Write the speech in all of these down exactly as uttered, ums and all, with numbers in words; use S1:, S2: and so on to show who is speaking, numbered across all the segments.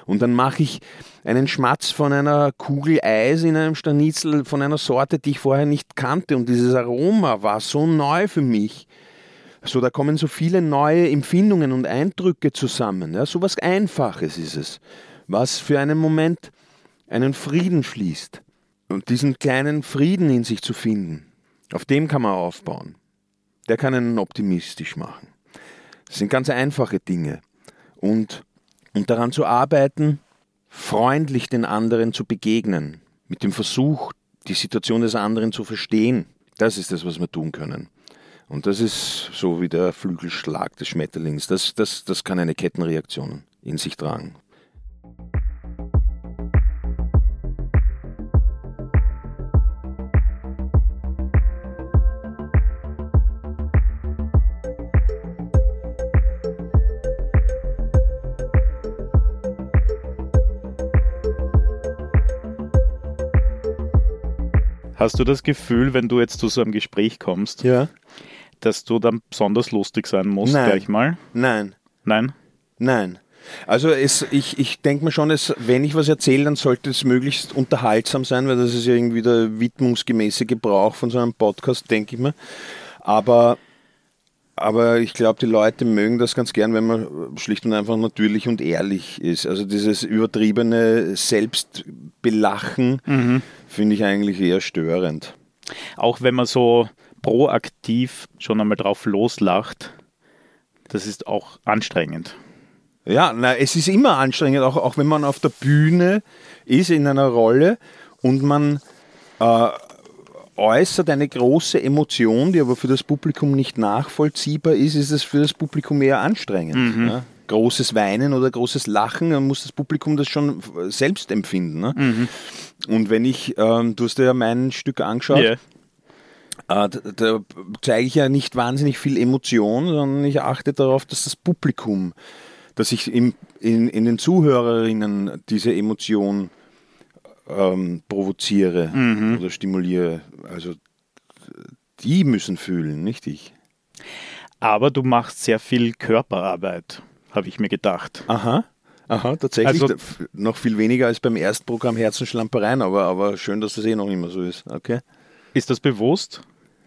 S1: Und dann mache ich einen Schmatz von einer Kugel Eis in einem Scharnizel von einer Sorte, die ich vorher nicht kannte. Und dieses Aroma war so neu für mich. So, da kommen so viele neue Empfindungen und Eindrücke zusammen. Ja, so was Einfaches ist es, was für einen Moment einen Frieden schließt. Und diesen kleinen Frieden in sich zu finden, auf dem kann man aufbauen. Der kann einen optimistisch machen. Das sind ganz einfache Dinge. Und, und daran zu arbeiten, freundlich den anderen zu begegnen, mit dem Versuch, die Situation des anderen zu verstehen, das ist das, was wir tun können. Und das ist so wie der Flügelschlag des Schmetterlings. Das, das, das kann eine Kettenreaktion in sich tragen.
S2: Hast du das Gefühl, wenn du jetzt zu so einem Gespräch kommst,
S1: ja,
S2: dass du dann besonders lustig sein musst,
S1: Nein.
S2: gleich mal?
S1: Nein.
S2: Nein?
S1: Nein. Also es, ich, ich denke mir schon, es, wenn ich was erzähle, dann sollte es möglichst unterhaltsam sein, weil das ist ja irgendwie der widmungsgemäße Gebrauch von so einem Podcast, denke ich mir. Aber, aber ich glaube, die Leute mögen das ganz gern, wenn man schlicht und einfach natürlich und ehrlich ist. Also dieses übertriebene Selbstbelachen
S2: Mhm.
S1: finde ich eigentlich eher störend.
S2: Auch wenn man so proaktiv schon einmal drauf loslacht, das ist auch anstrengend.
S1: Ja, na, es ist immer anstrengend, auch, auch wenn man auf der Bühne ist in einer Rolle und man äh, äußert eine große Emotion, die aber für das Publikum nicht nachvollziehbar ist, ist es für das Publikum eher anstrengend.
S2: Mhm.
S1: Ja? Großes Weinen oder großes Lachen, dann muss das Publikum das schon selbst empfinden. Ne?
S2: Mhm.
S1: Und wenn ich, ähm, du hast ja mein Stück angeschaut,
S2: Yeah.
S1: Äh, da, da zeige ich ja nicht wahnsinnig viel Emotion, sondern ich achte darauf, dass das Publikum, dass ich im, in, in den Zuhörerinnen diese Emotion ähm, provoziere
S2: Mhm.
S1: oder stimuliere. Also die müssen fühlen, nicht ich.
S2: Aber du machst sehr viel Körperarbeit, habe ich mir gedacht.
S1: Aha. Aha, tatsächlich
S2: Also-
S1: noch viel weniger als beim ersten Programm Herzenschlampereien, aber, aber schön, dass das eh noch immer so ist. Okay.
S2: Ist das bewusst?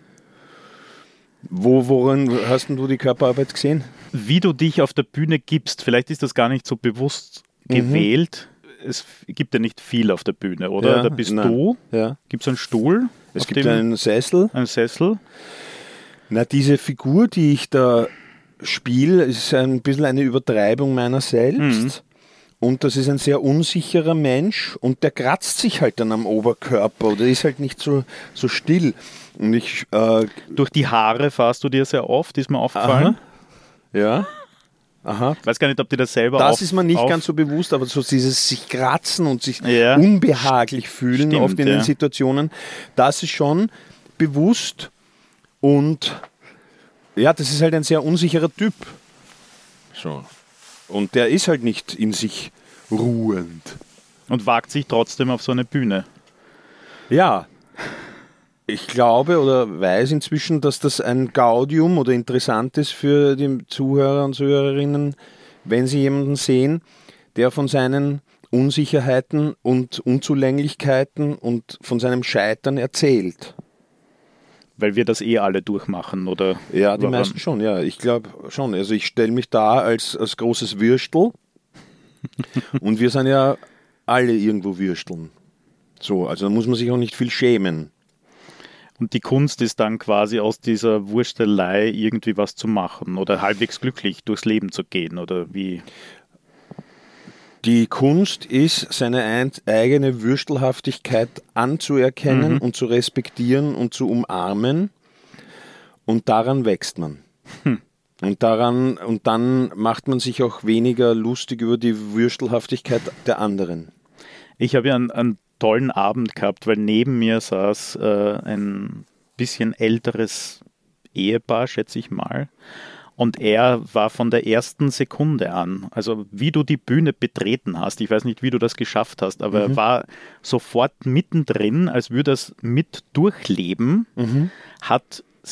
S1: Wo, worin hast denn du die Körperarbeit gesehen?
S2: Wie du dich auf der Bühne gibst, vielleicht ist das gar nicht so bewusst
S1: Mhm.
S2: gewählt. Es gibt ja nicht viel auf der Bühne, oder?
S1: Ja,
S2: Da bist
S1: nein.
S2: du.
S1: Ja.
S2: Gibt es einen Stuhl?
S1: Es
S2: auf
S1: gibt
S2: dem,
S1: einen Sessel.
S2: einen Sessel.
S1: Na, diese Figur, die ich da spiele, ist ein bisschen eine Übertreibung meiner selbst.
S2: Mhm.
S1: Und das ist ein sehr unsicherer Mensch und der kratzt sich halt dann am Oberkörper oder ist halt nicht so, so still. Und ich, äh,
S2: Durch die Haare fahrst du dir sehr oft, ist mir aufgefallen.
S1: ja, aha.
S2: Ich weiß gar nicht, ob dir das selber
S1: Das
S2: auf,
S1: ist mir nicht
S2: auf,
S1: ganz so bewusst, aber so dieses sich kratzen und sich
S2: Ja.
S1: unbehaglich fühlen
S2: Stimmt,
S1: oft in
S2: ja.
S1: den Situationen, das ist schon bewusst und ja, das ist halt ein sehr unsicherer Typ. So. Und der ist halt nicht in sich ruhend.
S2: und wagt sich trotzdem auf so eine Bühne.
S1: Ja, ich glaube oder weiß inzwischen, dass das ein Gaudium oder interessant ist für die Zuhörer und Zuhörerinnen, wenn sie jemanden sehen, der von seinen Unsicherheiten und Unzulänglichkeiten und von seinem Scheitern erzählt.
S2: Weil wir das eh alle durchmachen, oder?
S1: Ja, die
S2: Warum?
S1: meisten schon, ja. Ich glaube schon. Also ich stelle mich da als, als großes Würstel und wir sind ja alle irgendwo Würsteln. So, also da muss man sich auch nicht viel schämen.
S2: Und die Kunst ist dann quasi aus dieser Wurstelei irgendwie was zu machen oder halbwegs glücklich durchs Leben zu gehen, oder wie?
S1: Die Kunst ist, seine ein, eigene Würstelhaftigkeit anzuerkennen
S2: Mhm.
S1: und zu respektieren und zu umarmen. Und daran wächst man.
S2: Hm.
S1: Und daran, und dann macht man sich auch weniger lustig über die Würstelhaftigkeit der anderen.
S2: Ich habe ja einen, einen tollen Abend gehabt, weil neben mir saß äh, ein bisschen älteres Ehepaar, schätze ich mal. Und er war von der ersten Sekunde an, also wie du die Bühne betreten hast, ich weiß nicht, wie du das geschafft hast, aber
S1: Mhm.
S2: er war sofort mittendrin, als würde er es mit durchleben,
S1: Mhm.
S2: hat sich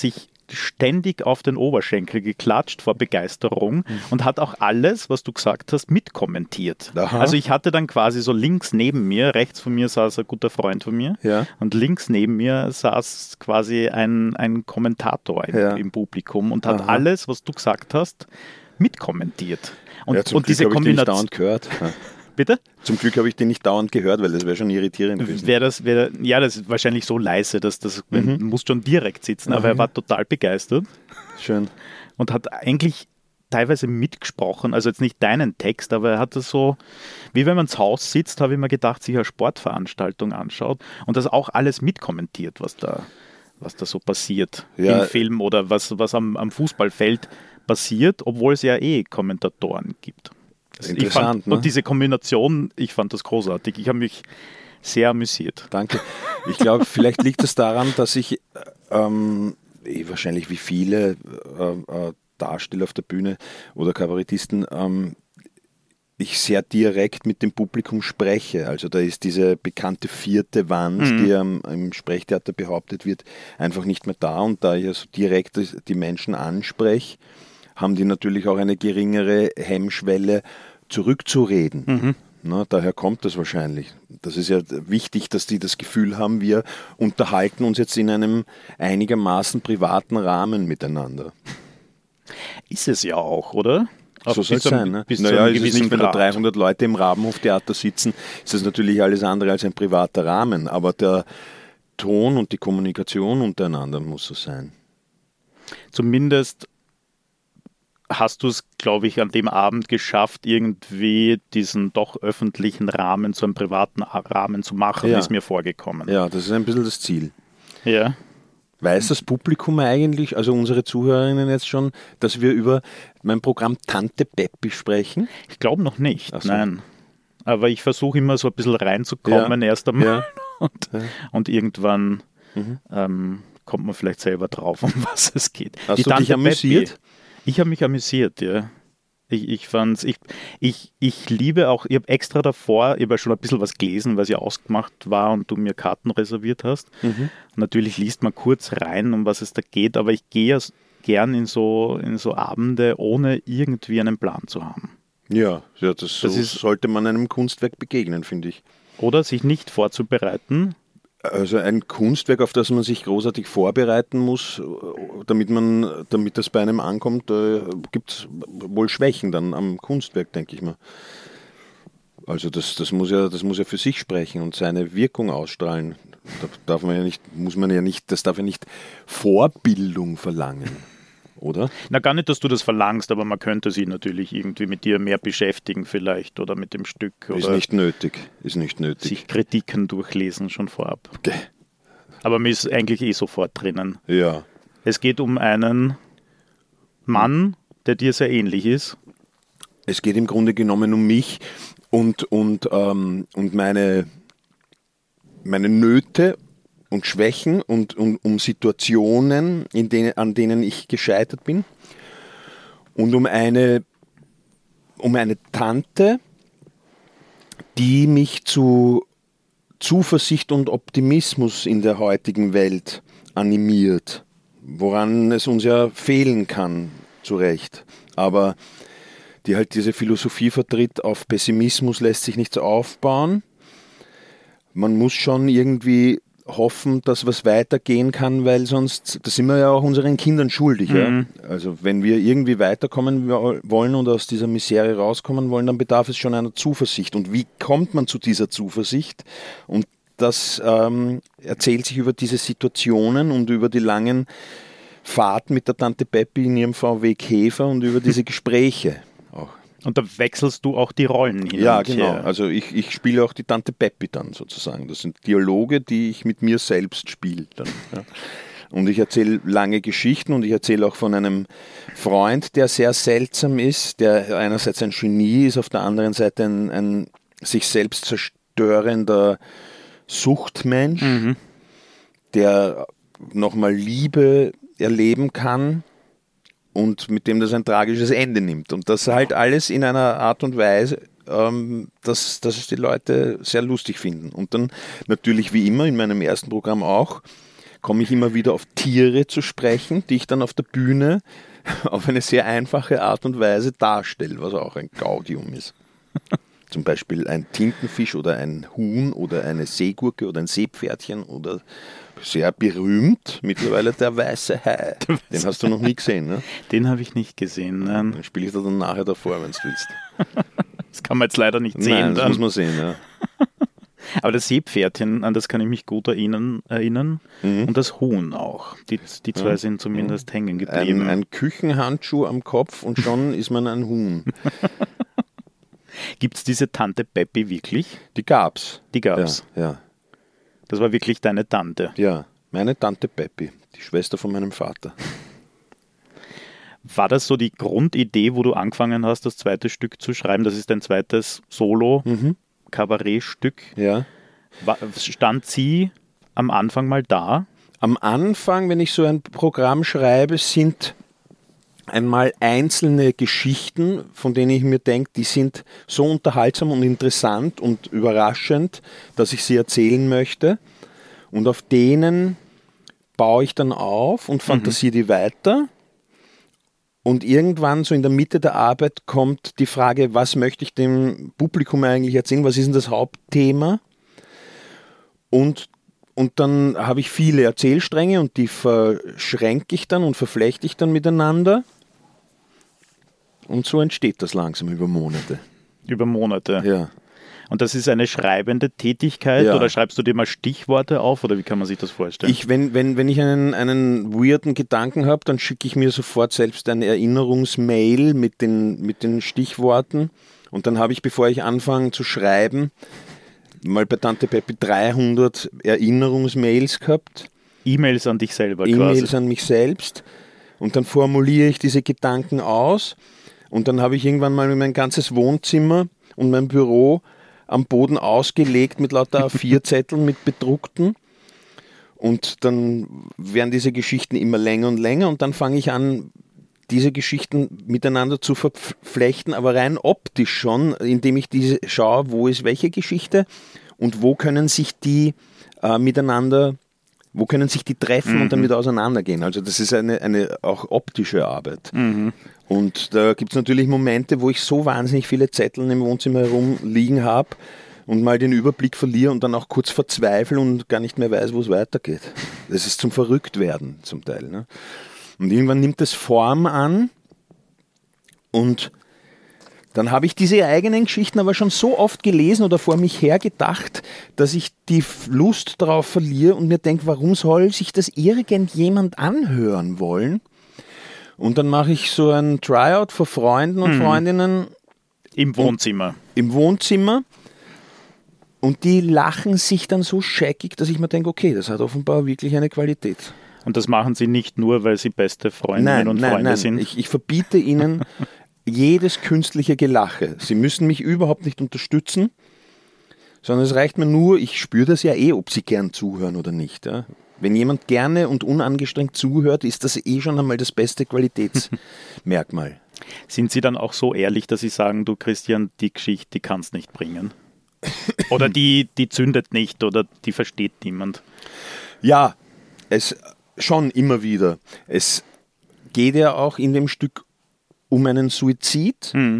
S2: ständig auf den Oberschenkel geklatscht vor Begeisterung mhm. und hat auch alles, was du gesagt hast, mitkommentiert. Aha. Also ich hatte dann quasi so links neben mir, rechts von mir saß ein guter Freund von mir ja. und links neben mir saß quasi ein, ein Kommentator im, ja. im Publikum und hat Aha. alles, was du gesagt hast, mitkommentiert. Und,
S1: ja, zum
S2: und
S1: Glück
S2: diese
S1: habe ich den nicht dauernd gehört.
S2: Bitte?
S1: Zum Glück habe ich den nicht dauernd gehört, weil das wäre schon irritierend gewesen.
S2: Wär das, wär, ja, das ist wahrscheinlich so leise, dass das mhm. du musst schon direkt sitzen, aber mhm. er war total begeistert.
S1: Schön.
S2: Und hat eigentlich teilweise mitgesprochen, also jetzt nicht deinen Text, aber er hat das so, wie wenn man zu Hause sitzt, habe ich mir gedacht, sich eine Sportveranstaltung anschaut und das auch alles mitkommentiert, was da, was da so passiert ja. im Film oder was, was am, am Fußballfeld passiert, obwohl es ja eh Kommentatoren gibt.
S1: Interessant,
S2: fand,
S1: ne?
S2: Und diese Kombination, ich fand das großartig. Ich habe mich sehr amüsiert.
S1: Danke. Ich glaube, vielleicht liegt es daran, dass ich ähm, eh wahrscheinlich wie viele äh, äh, Darsteller auf der Bühne oder Kabarettisten ähm, ich sehr direkt mit dem Publikum spreche. Also da ist diese bekannte vierte Wand, mhm. die ähm, im Sprechtheater behauptet wird, einfach nicht mehr da. Und da ich also direkt die Menschen anspreche, haben die natürlich auch eine geringere Hemmschwelle, zurückzureden. Mhm. Na, daher kommt das wahrscheinlich. Das ist ja wichtig, dass die das Gefühl haben, wir unterhalten uns jetzt in einem einigermaßen privaten Rahmen miteinander.
S2: Ist es ja auch, oder?
S1: So soll es sein. Ne? Naja, es ist nicht, wenn da dreihundert Leute im Rabenhoftheater sitzen, ist das natürlich alles andere als ein privater Rahmen. Aber der Ton und die Kommunikation untereinander muss so sein.
S2: Zumindest hast du es, glaube ich, an dem Abend geschafft, irgendwie diesen doch öffentlichen Rahmen zu einem privaten Rahmen zu machen,
S1: ja.
S2: ist mir vorgekommen.
S1: Ja, das ist ein bisschen das Ziel.
S2: Ja.
S1: Weiß das Publikum eigentlich, also unsere Zuhörerinnen jetzt schon, dass wir über mein Programm Tante Peppi sprechen?
S2: Ich glaube noch nicht,
S1: so.
S2: Nein. Aber ich versuche immer so ein bisschen reinzukommen ja. erst einmal
S1: ja.
S2: und,
S1: ja.
S2: und irgendwann mhm. ähm, kommt man vielleicht selber drauf, um was es geht.
S1: Hast
S2: Die
S1: du
S2: Tante
S1: dich amüsiert?
S2: Peppi, ich habe mich amüsiert, ja. Ich, ich fand's, ich, ich, ich liebe auch, ich habe extra davor, ich habe ja schon ein bisschen was gelesen, weil es ja ausgemacht war und du mir Karten reserviert hast. Mhm. Natürlich liest man kurz rein, um was es da geht, aber ich gehe ja gern in so, in so Abende, ohne irgendwie einen Plan zu haben.
S1: Ja, ja das,
S2: das
S1: so
S2: ist,
S1: sollte man einem Kunstwerk begegnen, finde ich.
S2: Oder sich nicht vorzubereiten.
S1: Also ein Kunstwerk, auf das man sich großartig vorbereiten muss, damit man, damit das bei einem ankommt, äh, gibt es wohl Schwächen dann am Kunstwerk, denke ich mal. Also das, das muss ja, das muss ja für sich sprechen und seine Wirkung ausstrahlen. Da darf man ja nicht, muss man ja nicht, das darf ja nicht Vorbildung verlangen. Oder?
S2: Na, gar nicht, dass du das verlangst, aber man könnte sich natürlich irgendwie mit dir mehr beschäftigen vielleicht oder mit dem Stück. Oder
S1: ist nicht nötig, ist nicht nötig.
S2: Sich Kritiken durchlesen schon vorab.
S1: Okay.
S2: Aber mir ist eigentlich eh sofort drinnen.
S1: Ja.
S2: Es geht um einen Mann, der dir sehr ähnlich ist.
S1: Es geht im Grunde genommen um mich und, und, ähm, und meine, meine Nöte und Schwächen und, und um Situationen, in denen, an denen ich gescheitert bin und um eine, um eine Tante, die mich zu Zuversicht und Optimismus in der heutigen Welt animiert, woran es uns ja fehlen kann, zu Recht. Aber die halt diese Philosophie vertritt, auf Pessimismus lässt sich nichts aufbauen. Man muss schon irgendwie hoffen, dass was weitergehen kann, weil sonst, das sind wir ja auch unseren Kindern schuldig. Mhm. Ja? Also wenn wir irgendwie weiterkommen wollen und aus dieser Misere rauskommen wollen, dann bedarf es schon einer Zuversicht. Und wie kommt man zu dieser Zuversicht? Und das ähm, erzählt sich über diese Situationen und über die langen Fahrten mit der Tante Peppi in ihrem V W Käfer und über diese Gespräche auch.
S2: Und da wechselst du auch die Rollen hin.
S1: Ja,
S2: und
S1: genau.
S2: her.
S1: Also ich, ich spiele auch die Tante Peppi dann sozusagen. Das sind Dialoge, die ich mit mir selbst spiele dann. Ja. Und ich erzähle lange Geschichten und ich erzähle auch von einem Freund, der sehr seltsam ist, der einerseits ein Genie ist, auf der anderen Seite ein, ein sich selbst zerstörender Suchtmensch, mhm. der nochmal Liebe erleben kann und mit dem das ein tragisches Ende nimmt. Und das halt alles in einer Art und Weise, ähm, dass, dass es die Leute sehr lustig finden. Und dann natürlich wie immer in meinem ersten Programm auch komme ich immer wieder auf Tiere zu sprechen, die ich dann auf der Bühne auf eine sehr einfache Art und Weise darstelle, was auch ein Gaudium ist. Zum Beispiel ein Tintenfisch oder ein Huhn oder eine Seegurke oder ein Seepferdchen oder sehr berühmt mittlerweile der weiße Hai. Den hast du noch nie gesehen, ne?
S2: Den habe ich nicht gesehen. Nein.
S1: Den spiele ich dir dann nachher davor, wenn du willst.
S2: Das kann man jetzt leider nicht sehen.
S1: Nein, das
S2: dann.
S1: muss man sehen, ja.
S2: Aber das Seepferdchen, an das kann ich mich gut erinnern, erinnern.
S1: Mhm.
S2: Und das Huhn auch. Die, die zwei
S1: Ja.
S2: sind zumindest hängen geblieben.
S1: Ein, ein Küchenhandschuh am Kopf und schon ist man ein Huhn.
S2: Gibt es diese Tante Peppi wirklich?
S1: Die gab's.
S2: Die gab's.
S1: Ja, ja,
S2: Das war wirklich deine Tante.
S1: ja. Meine Tante Peppi, die Schwester von meinem Vater.
S2: War das so die Grundidee, wo du angefangen hast, das zweite Stück zu schreiben? Das ist dein zweites Solo-Kabarettstück.
S1: Ja.
S2: War- Stand sie am Anfang mal da?
S1: Am Anfang, wenn ich so ein Programm schreibe, sind einmal einzelne Geschichten, von denen ich mir denke, die sind so unterhaltsam und interessant und überraschend, dass ich sie erzählen möchte. Und auf denen baue ich dann auf und fantasiere die weiter. Und irgendwann, so in der Mitte der Arbeit, kommt die Frage, was möchte ich dem Publikum eigentlich erzählen? Was ist denn das Hauptthema? Und, und dann habe ich viele Erzählstränge und die verschränke ich dann und verflechte ich dann miteinander. Und so entsteht das langsam über Monate.
S2: Über Monate.
S1: Ja.
S2: Und das ist eine schreibende Tätigkeit
S1: Ja.
S2: oder schreibst du dir mal Stichworte auf oder wie kann man sich das vorstellen?
S1: Ich, wenn, wenn, wenn ich einen, einen weirden Gedanken habe, dann schicke ich mir sofort selbst eine Erinnerungsmail mit den, mit den Stichworten. Und dann habe ich, bevor ich anfange zu schreiben, mal bei Tante Peppi dreihundert Erinnerungsmails gehabt.
S2: E-Mails an dich selber
S1: E-Mails
S2: quasi.
S1: an mich selbst. Und dann formuliere ich diese Gedanken aus. Und dann habe ich irgendwann mal mein ganzes Wohnzimmer und mein Büro am Boden ausgelegt mit lauter A vier Zetteln mit bedruckten. Und dann werden diese Geschichten immer länger und länger und dann fange ich an, diese Geschichten miteinander zu verflechten, aber rein optisch schon, indem ich diese schaue, wo ist welche Geschichte und wo können sich die äh, miteinander, wo können sich die treffen
S2: Mhm.
S1: und dann wieder auseinandergehen. Also das ist eine, eine auch optische Arbeit.
S2: Mhm.
S1: Und da gibt es natürlich Momente, wo ich so wahnsinnig viele Zettel im Wohnzimmer herumliegen habe und mal den Überblick verliere und dann auch kurz verzweifle und gar nicht mehr weiß, wo es weitergeht. Das ist zum Verrücktwerden zum Teil. Ne? Und irgendwann nimmt es Form an und dann habe ich diese eigenen Geschichten aber schon so oft gelesen oder vor mich hergedacht, dass ich die Lust darauf verliere und mir denke, warum soll sich das irgendjemand anhören wollen? Und dann mache ich so ein Tryout vor Freunden und
S2: Mhm.
S1: Freundinnen
S2: Im Wohnzimmer.
S1: im Wohnzimmer und die lachen sich dann so scheckig, dass ich mir denke, okay, das hat offenbar wirklich eine Qualität.
S2: Und das machen sie nicht nur, weil sie beste Freundinnen
S1: Nein,
S2: und
S1: nein,
S2: Freunde
S1: nein,
S2: sind.
S1: ich, ich verbiete ihnen jedes künstliche Gelache. Sie müssen mich überhaupt nicht unterstützen, sondern es reicht mir nur, ich spüre das ja eh, ob sie gern zuhören oder nicht. Ja? Wenn jemand gerne und unangestrengt zuhört, ist das eh schon einmal das beste Qualitätsmerkmal.
S2: Sind sie dann auch so ehrlich, dass sie sagen, du Christian, die Geschichte, die kannst nicht bringen? Oder die, die zündet nicht oder die versteht niemand?
S1: Ja, es schon immer wieder. Es geht ja auch in dem Stück um einen Suizid
S2: Mhm.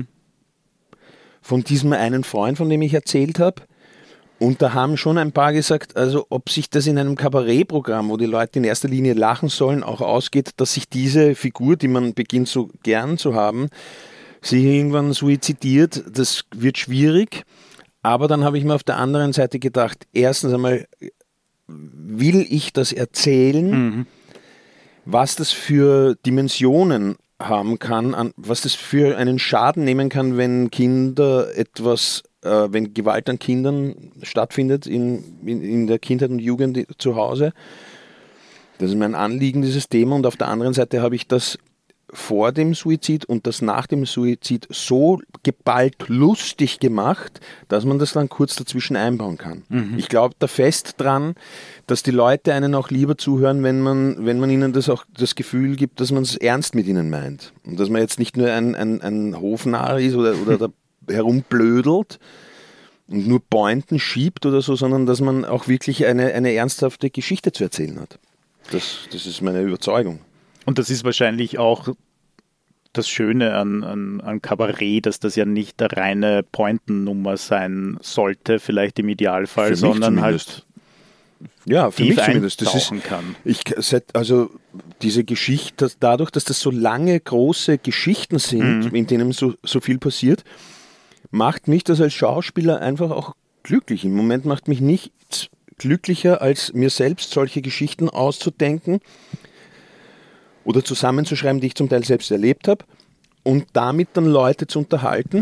S1: von diesem einen Freund, von dem ich erzählt habe. Und da haben schon ein paar gesagt, also ob sich das in einem Kabarettprogramm, wo die Leute in erster Linie lachen sollen, auch ausgeht, dass sich diese Figur, die man beginnt so gern zu haben, sich irgendwann suizidiert, das wird schwierig. Aber dann habe ich mir auf der anderen Seite gedacht, erstens einmal will ich das erzählen,
S2: Mhm.
S1: was das für Dimensionen haben kann, an, was das für einen Schaden nehmen kann, wenn Kinder etwas, äh, wenn Gewalt an Kindern stattfindet in, in, in der Kindheit und Jugend zu Hause. Das ist mein Anliegen, dieses Thema. Und auf der anderen Seite habe ich das vor dem Suizid und das nach dem Suizid so geballt lustig gemacht, dass man das dann kurz dazwischen einbauen kann.
S2: Mhm.
S1: Ich glaube da fest dran, dass die Leute einen auch lieber zuhören, wenn man, wenn man ihnen das auch das Gefühl gibt, dass man es ernst mit ihnen meint. Und dass man jetzt nicht nur ein, ein, ein Hofnarr ist oder, oder da herumblödelt und nur Pointen schiebt oder so, sondern dass man auch wirklich eine, eine ernsthafte Geschichte zu erzählen hat. Das, das ist meine Überzeugung.
S2: Und das ist wahrscheinlich auch das Schöne an, an, an Kabarett, dass das ja nicht eine reine Pointennummer sein sollte, vielleicht im Idealfall, sondern
S1: zumindest.
S2: halt
S1: ja, für
S2: tief
S1: mich zumindest. Das ist,
S2: kann.
S1: ich, also diese Geschichte, dass dadurch, dass das so lange, große Geschichten sind, mhm. in denen so, so viel passiert, macht mich das als Schauspieler einfach auch glücklich. Im Moment macht mich nichts glücklicher, als mir selbst solche Geschichten auszudenken oder zusammenzuschreiben, die ich zum Teil selbst erlebt habe und damit dann Leute zu unterhalten.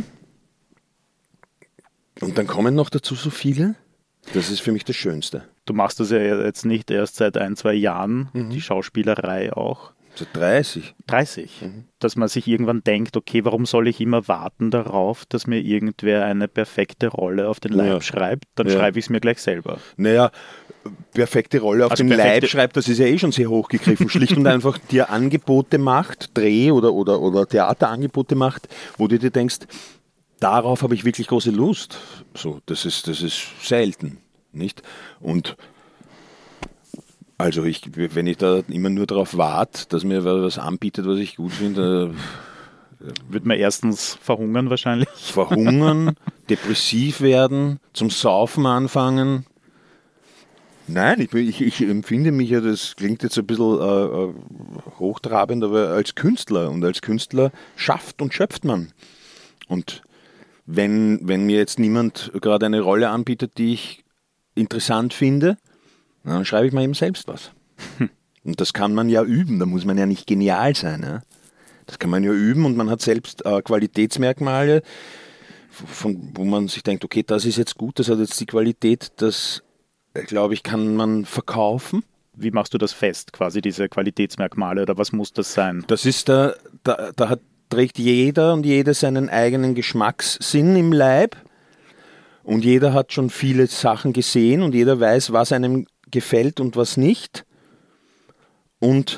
S1: Und dann kommen noch dazu so viele. Das ist für mich das Schönste.
S2: Du machst das ja jetzt nicht erst seit ein, zwei Jahren, mhm. die Schauspielerei auch.
S1: Seit dreißig.
S2: dreißig. Mhm. Dass man sich irgendwann denkt, okay, warum soll ich immer warten darauf, dass mir irgendwer eine perfekte Rolle auf den Leib ja. schreibt? Dann ja. schreibe ich es mir gleich selber.
S1: Naja, perfekte Rolle auf also den Leib schreibt, das ist ja eh schon sehr hochgegriffen. Schlicht und einfach dir Angebote macht, Dreh- oder, oder, oder Theaterangebote macht, wo du dir denkst, darauf habe ich wirklich große Lust. So, das ist, das ist selten, nicht? Und also ich, wenn ich da immer nur darauf warte, dass mir was anbietet, was ich gut finde,
S2: wird man erstens verhungern wahrscheinlich.
S1: Verhungern, depressiv werden, zum Saufen anfangen. Nein, ich, ich, ich empfinde mich ja, das klingt jetzt ein bisschen äh, hochtrabend, aber als Künstler. Und als Künstler schafft und schöpft man. Und wenn, wenn mir jetzt niemand gerade eine Rolle anbietet, die ich interessant finde, dann schreibe ich mir eben selbst was. Hm. Und das kann man ja üben, da muss man ja nicht genial sein. Ja? Das kann man ja üben und man hat selbst äh, Qualitätsmerkmale, von, wo man sich denkt, okay, das ist jetzt gut, das hat jetzt die Qualität, das, glaube ich, kann man verkaufen.
S2: Wie machst du das fest, quasi diese Qualitätsmerkmale, oder was muss das sein?
S1: Das ist da, da, da hat, trägt jeder und jede seinen eigenen Geschmackssinn im Leib und jeder hat schon viele Sachen gesehen und jeder weiß, was einem gefällt und was nicht. Und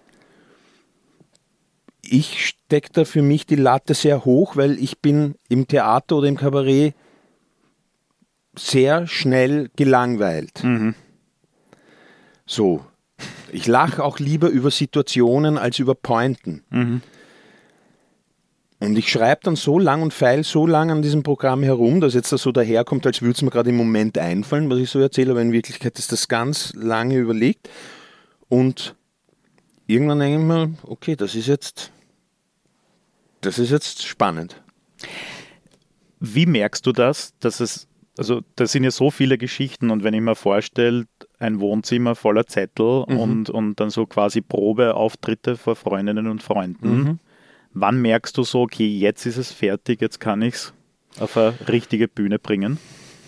S1: ich stecke da für mich die Latte sehr hoch, weil ich bin im Theater oder im Kabarett sehr schnell gelangweilt.
S2: Mhm.
S1: So. Ich lache auch lieber über Situationen als über Pointen.
S2: Mhm.
S1: Und ich schreibe dann so lang und feil so lang an diesem Programm herum, dass jetzt das so daherkommt, als würde es mir gerade im Moment einfallen, was ich so erzähle, aber in Wirklichkeit ist das ganz lange überlegt. Und irgendwann denke ich mir, okay, das ist jetzt, das ist jetzt spannend.
S2: Wie merkst du das, dass es, also das sind ja so viele Geschichten und wenn ich mir vorstelle, ein Wohnzimmer voller Zettel mhm. und, und dann so quasi Probeauftritte vor Freundinnen und Freunden, mhm. wann merkst du so, okay, jetzt ist es fertig, jetzt kann ich es auf eine richtige Bühne bringen?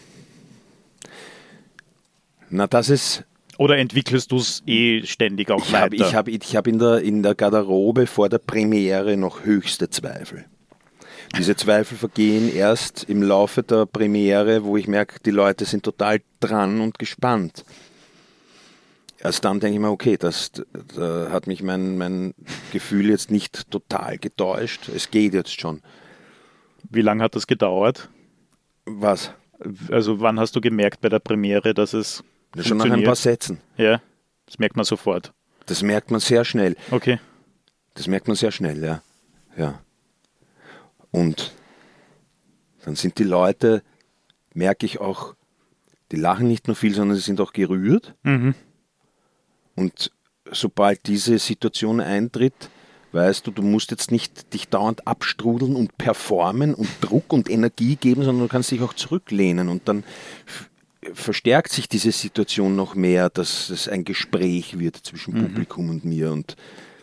S1: Na, das ist...
S2: Oder entwickelst du es eh ständig auch
S1: ich
S2: weiter?
S1: Hab, ich habe ich hab in, der, in der Garderobe vor der Premiere noch höchste Zweifel. Diese Zweifel vergehen erst im Laufe der Premiere, wo ich merke, die Leute sind total dran und gespannt. Erst dann denke ich mir, okay, das, da hat mich mein, mein Gefühl jetzt nicht total getäuscht. Es geht jetzt schon.
S2: Wie lange hat das gedauert?
S1: Was?
S2: Also wann hast du gemerkt bei der Premiere, dass es
S1: ja, schon nach ein paar Sätzen.
S2: Ja, das merkt man sofort.
S1: Das merkt man sehr schnell.
S2: Okay.
S1: Das merkt man sehr schnell, ja. Ja. Und dann sind die Leute, merke ich auch, die lachen nicht nur viel, sondern sie sind auch gerührt.
S2: Mhm.
S1: Und sobald diese Situation eintritt, weißt du, du musst jetzt nicht dich dauernd abstrudeln und performen und Druck und Energie geben, sondern du kannst dich auch zurücklehnen und dann f- verstärkt sich diese Situation noch mehr, dass es ein Gespräch wird zwischen mhm. Publikum und mir und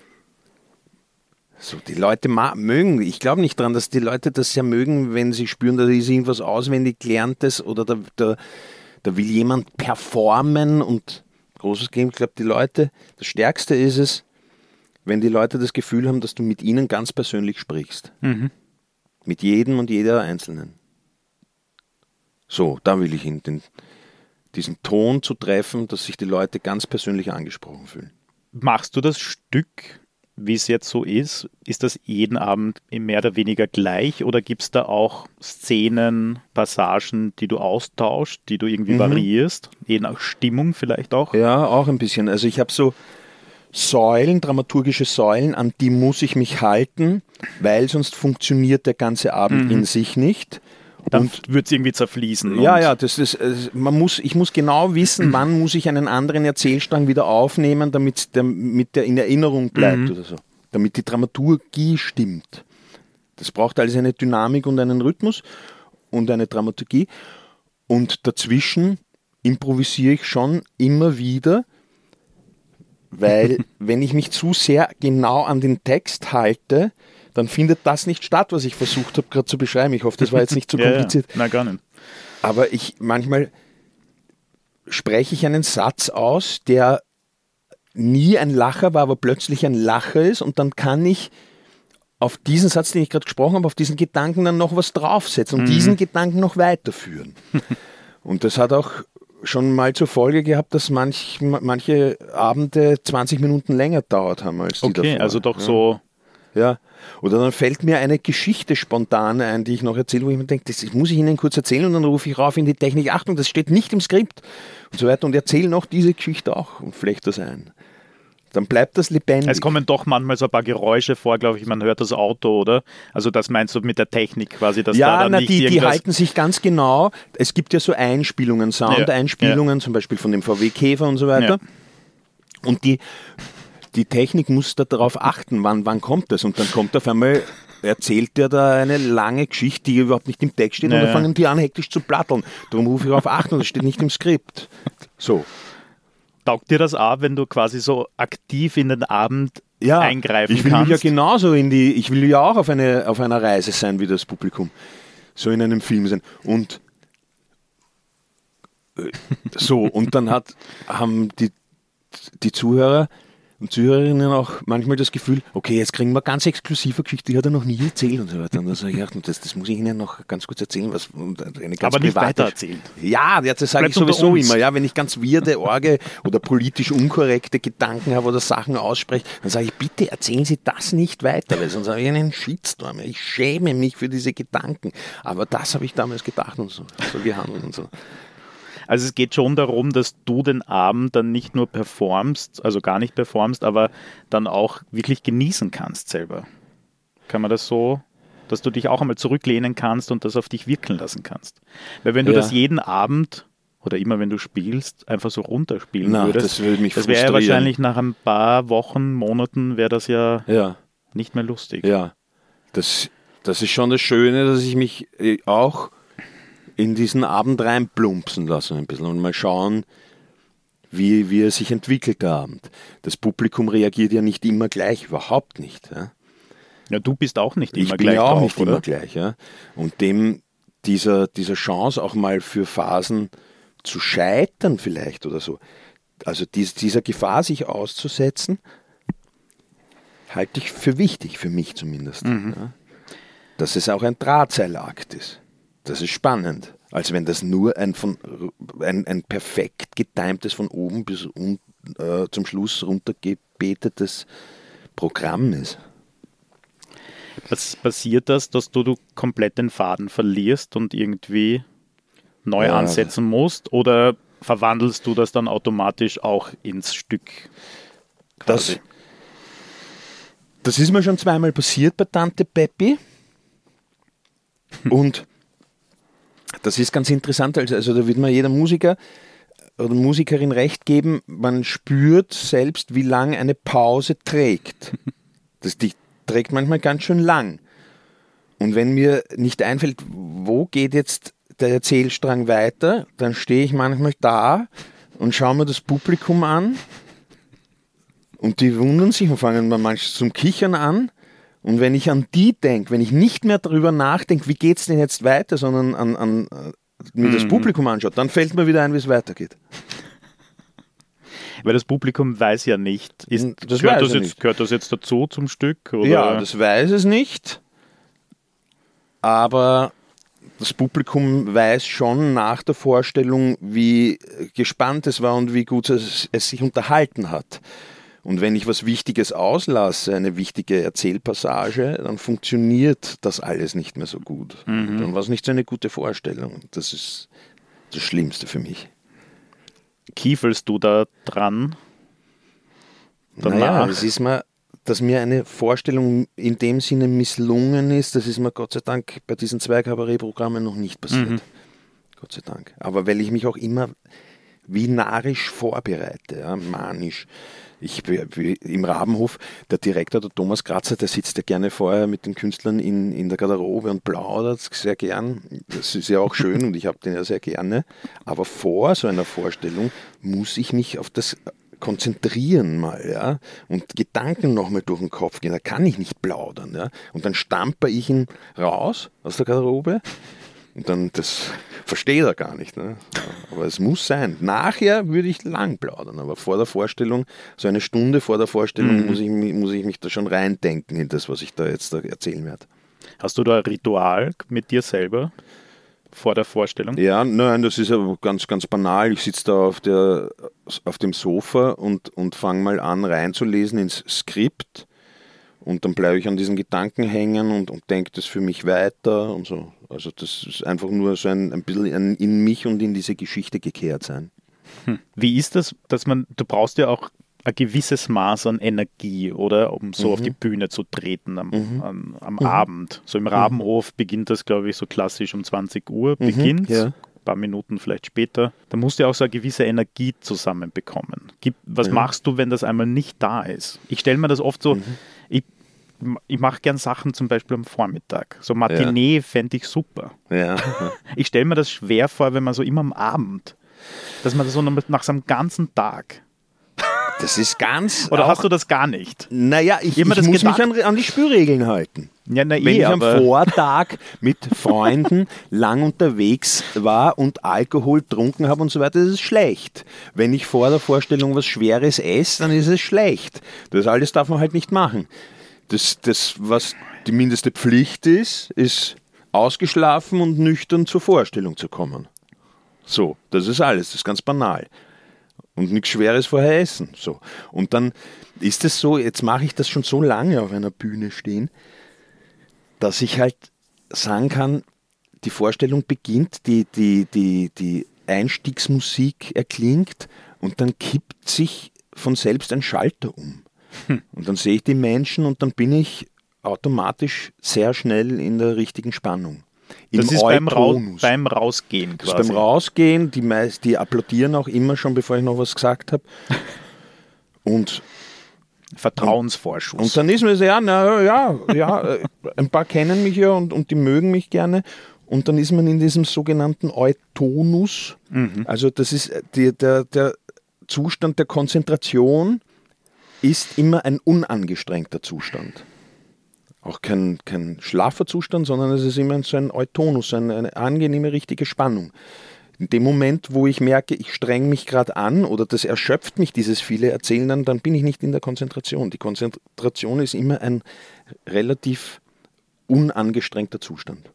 S1: so, die Leute ma- mögen, ich glaube nicht daran, dass die Leute das ja mögen, wenn sie spüren, da ist irgendwas auswendig Gelerntes oder da, da, da will jemand performen und großes Game, ich glaube, die Leute, das Stärkste ist es, wenn die Leute das Gefühl haben, dass du mit ihnen ganz persönlich sprichst.
S2: Mhm.
S1: Mit jedem und jeder Einzelnen. So, da will ich hin, den, diesen Ton zu treffen, dass sich die Leute ganz persönlich angesprochen fühlen.
S2: Machst du das Stück wie es jetzt so ist, ist das jeden Abend mehr oder weniger gleich oder gibt es da auch Szenen, Passagen, die du austauschst, die du irgendwie mhm. variierst, je nach Stimmung vielleicht auch?
S1: Ja, auch ein bisschen. Also ich habe so Säulen, dramaturgische Säulen, an die muss ich mich halten, weil sonst funktioniert der ganze Abend mhm. in sich nicht.
S2: Dann wird es irgendwie zerfließen.
S1: Ja, ja, das ist, man muss, ich muss genau wissen, wann muss ich einen anderen Erzählstrang wieder aufnehmen, damit der, mit der in Erinnerung bleibt mhm. oder so. Damit die Dramaturgie stimmt. Das braucht alles eine Dynamik und einen Rhythmus und eine Dramaturgie. Und dazwischen improvisiere ich schon immer wieder, weil wenn ich mich zu sehr genau an den Text halte, dann findet das nicht statt, was ich versucht habe gerade zu beschreiben. Ich hoffe, das war jetzt nicht zu kompliziert.
S2: Ja, ja. Nein, gar nicht.
S1: Aber ich manchmal spreche ich einen Satz aus, der nie ein Lacher war, aber plötzlich ein Lacher ist und dann kann ich auf diesen Satz, den ich gerade gesprochen habe, auf diesen Gedanken dann noch was draufsetzen und mhm. diesen Gedanken noch weiterführen. Und das hat auch schon mal zur Folge gehabt, dass manch, manche Abende zwanzig Minuten länger dauert haben als die
S2: okay,
S1: davor.
S2: Okay, also doch
S1: ja.
S2: so...
S1: Ja, oder dann fällt mir eine Geschichte spontan ein, die ich noch erzähle, wo ich mir denke, das muss ich Ihnen kurz erzählen und dann rufe ich rauf in die Technik, Achtung, das steht nicht im Skript und so weiter und erzähle noch diese Geschichte auch und flechte das ein. Dann bleibt das lebendig.
S2: Es kommen doch manchmal so ein paar Geräusche vor, glaube ich, man hört das Auto, oder? Also das meinst du mit der Technik quasi, dass
S1: ja,
S2: da dann
S1: na,
S2: nicht
S1: die,
S2: irgendwas...
S1: die halten sich ganz genau, es gibt ja so Einspielungen, Sound-Einspielungen, ja, ja. zum Beispiel von dem V W Käfer und so weiter ja. und die... Die Technik muss da darauf achten, wann, wann kommt das. Und dann kommt auf einmal, erzählt der da eine lange Geschichte, die überhaupt nicht im Text steht, naja. und dann fangen die an, hektisch zu platteln. Darum rufe ich darauf achten und das steht nicht im Skript. So.
S2: Taugt dir das auch, wenn du quasi so aktiv in den Abend
S1: ja,
S2: eingreifen
S1: ich will
S2: kannst?
S1: Ja genauso in die, ich will ja auch auf, eine, auf einer Reise sein wie das Publikum. So in einem Film sein. Und äh, so, und dann hat, haben die, die Zuhörer und Zuhörerinnen auch manchmal das Gefühl, okay, jetzt kriegen wir ganz exklusive Geschichte, die hat er noch nie erzählt und so weiter. Und dann sage ich, ach, das, das muss ich Ihnen noch ganz kurz erzählen. Was, eine ganz
S2: aber nicht weiter erzählen.
S1: Ja, das sage ich sowieso immer. Ja, wenn ich ganz weirde, orge oder politisch unkorrekte Gedanken habe oder Sachen ausspreche, dann sage ich, bitte erzählen Sie das nicht weiter, weil sonst habe ich einen Shitstorm. Ich schäme mich für diese Gedanken. Aber das habe ich damals gedacht und so, so gehandelt und so.
S2: Also es geht schon darum, dass du den Abend dann nicht nur performst, also gar nicht performst, aber dann auch wirklich genießen kannst selber. Kann man das so, dass du dich auch einmal zurücklehnen kannst und das auf dich wirken lassen kannst? Weil wenn du ja. das jeden Abend oder immer wenn du spielst, einfach so runterspielen
S1: Na,
S2: würdest,
S1: das würde mich
S2: das wäre ja wahrscheinlich nach ein paar Wochen, Monaten wäre das ja, ja nicht mehr lustig.
S1: Ja, das, das ist schon das Schöne, dass ich mich auch in diesen Abend reinplumpsen lassen ein bisschen und mal schauen, wie, wie er sich entwickelt, der Abend. Das Publikum reagiert ja nicht immer gleich, überhaupt nicht. Ja,
S2: ja du bist auch nicht immer
S1: ich
S2: gleich.
S1: Ich bin ja auch
S2: drauf,
S1: nicht
S2: oder?
S1: immer gleich. Ja. Und dem, dieser, dieser Chance auch mal für Phasen zu scheitern vielleicht oder so, also dies, dieser Gefahr sich auszusetzen, halte ich für wichtig, für mich zumindest. Mhm. Ja. Dass es auch ein Drahtseilakt ist. Das ist spannend, als wenn das nur ein, von, ein, ein perfekt getimtes, von oben bis un, äh, zum Schluss runtergebetetes Programm ist.
S2: Was passiert das, dass du, du komplett den Faden verlierst und irgendwie neu ja. ansetzen musst? Oder verwandelst du das dann automatisch auch ins Stück?
S1: Das, das ist mir schon zweimal passiert bei Tante Peppi. Und das ist ganz interessant, also da wird mir jeder Musiker oder Musikerin recht geben, man spürt selbst, wie lang eine Pause trägt. Das, die trägt manchmal ganz schön lang. Und wenn mir nicht einfällt, wo geht jetzt der Erzählstrang weiter, dann stehe ich manchmal da und schaue mir das Publikum an und die wundern sich und fangen manchmal zum Kichern an. Und wenn ich an die denke, wenn ich nicht mehr darüber nachdenke, wie geht es denn jetzt weiter, sondern an, an, mir das Publikum anschaut, dann fällt mir wieder ein, wie es weitergeht.
S2: Weil das Publikum weiß ja nicht. Ist,
S1: das
S2: gehört,
S1: weiß
S2: das jetzt,
S1: nicht.
S2: gehört das jetzt dazu zum Stück? Oder?
S1: Ja, das weiß es nicht. Aber das Publikum weiß schon nach der Vorstellung, wie gespannt es war und wie gut es, es sich unterhalten hat. Und wenn ich was Wichtiges auslasse, eine wichtige Erzählpassage, dann funktioniert das alles nicht mehr so gut. Mhm. Dann war es nicht so eine gute Vorstellung. Das ist das Schlimmste für mich.
S2: Kiefelst du da dran? Danach?
S1: Naja, es ist mir, dass mir eine Vorstellung in dem Sinne misslungen ist, das ist mir Gott sei Dank bei diesen zwei Kabarettprogrammen noch nicht passiert. Mhm. Gott sei Dank. Aber weil ich mich auch immer wie narrisch vorbereite, ja, manisch. Ich, im Rabenhof, der Direktor, der Thomas Kratzer, der sitzt ja gerne vorher mit den Künstlern in, in der Garderobe und plaudert sehr gern. Das ist ja auch schön und ich habe den ja sehr gerne. Aber vor so einer Vorstellung muss ich mich auf das konzentrieren mal, ja, und Gedanken nochmal durch den Kopf gehen. Da kann ich nicht plaudern, ja. Und dann stamper ich ihn raus aus der Garderobe. Und dann, das versteht er gar nicht. Ne? Aber es muss sein. Nachher würde ich lang plaudern, aber vor der Vorstellung, so eine Stunde vor der Vorstellung, mhm. muss, ich, muss ich mich da schon reindenken in das, was ich da jetzt da erzählen werde.
S2: Hast du da ein Ritual mit dir selber vor der Vorstellung?
S1: Ja, nein, das ist aber ganz, ganz banal. Ich sitze da auf, der, auf dem Sofa und, und fange mal an reinzulesen ins Skript. Und dann bleibe ich an diesen Gedanken hängen und, und denke das für mich weiter und so. Also das ist einfach nur so ein, ein bisschen ein in mich und in diese Geschichte gekehrt sein.
S2: Hm. Wie ist das, dass man, du brauchst ja auch ein gewisses Maß an Energie, oder? Um so mhm. auf die Bühne zu treten am, mhm. am, am mhm. Abend. So im Rabenhof beginnt das, glaube ich, so klassisch um zwanzig Uhr beginnt. Ja. Ein paar Minuten vielleicht später. Da musst du ja auch so eine gewisse Energie zusammenbekommen. Was ja. machst du, wenn das einmal nicht da ist? Ich stelle mir das oft so, mhm. ich Ich mache gern Sachen zum Beispiel am Vormittag. So Matinee ja. fände ich super.
S1: Ja.
S2: Ich stelle mir das schwer vor, wenn man so immer am Abend, dass man das so nach so einem ganzen Tag.
S1: Das ist ganz...
S2: Oder hast du das gar nicht?
S1: Naja, ich, ich, ich muss gedacht? mich an, an die Spürregeln halten.
S2: Ja, na
S1: wenn
S2: eh,
S1: ich am
S2: aber
S1: Vortag mit Freunden lang unterwegs war und Alkohol getrunken habe und so weiter, das ist schlecht. Wenn ich vor der Vorstellung was Schweres esse, dann ist es schlecht. Das alles darf man halt nicht machen. Das, das, was die mindeste Pflicht ist, ist ausgeschlafen und nüchtern zur Vorstellung zu kommen. So, das ist alles, das ist ganz banal. Und nichts Schweres vorher essen. So. Und dann ist es so, jetzt mache ich das schon so lange auf einer Bühne stehen, dass ich halt sagen kann, die Vorstellung beginnt, die, die, die, die Einstiegsmusik erklingt und dann kippt sich von selbst ein Schalter um. Und dann sehe ich die Menschen und dann bin ich automatisch sehr schnell in der richtigen Spannung. Im
S2: das ist beim, Ra- beim Rausgehen quasi.
S1: Das ist beim Rausgehen, die, meist, die applaudieren auch immer schon, bevor ich noch was gesagt habe. Und
S2: Vertrauensvorschuss.
S1: Und dann ist mir so, ja, na, ja, ja, ein paar kennen mich ja und, und die mögen mich gerne. Und dann ist man in diesem sogenannten Eutonus. Mhm. Also das ist die, der, der Zustand der Konzentration ist immer ein unangestrengter Zustand. Auch kein, kein schlaffer Zustand, sondern es ist immer so ein Eutonus, eine, eine angenehme, richtige Spannung. In dem Moment, wo ich merke, ich streng mich gerade an oder das erschöpft mich, dieses viele Erzählen, dann, dann bin ich nicht in der Konzentration. Die Konzentration ist immer ein relativ unangestrengter Zustand.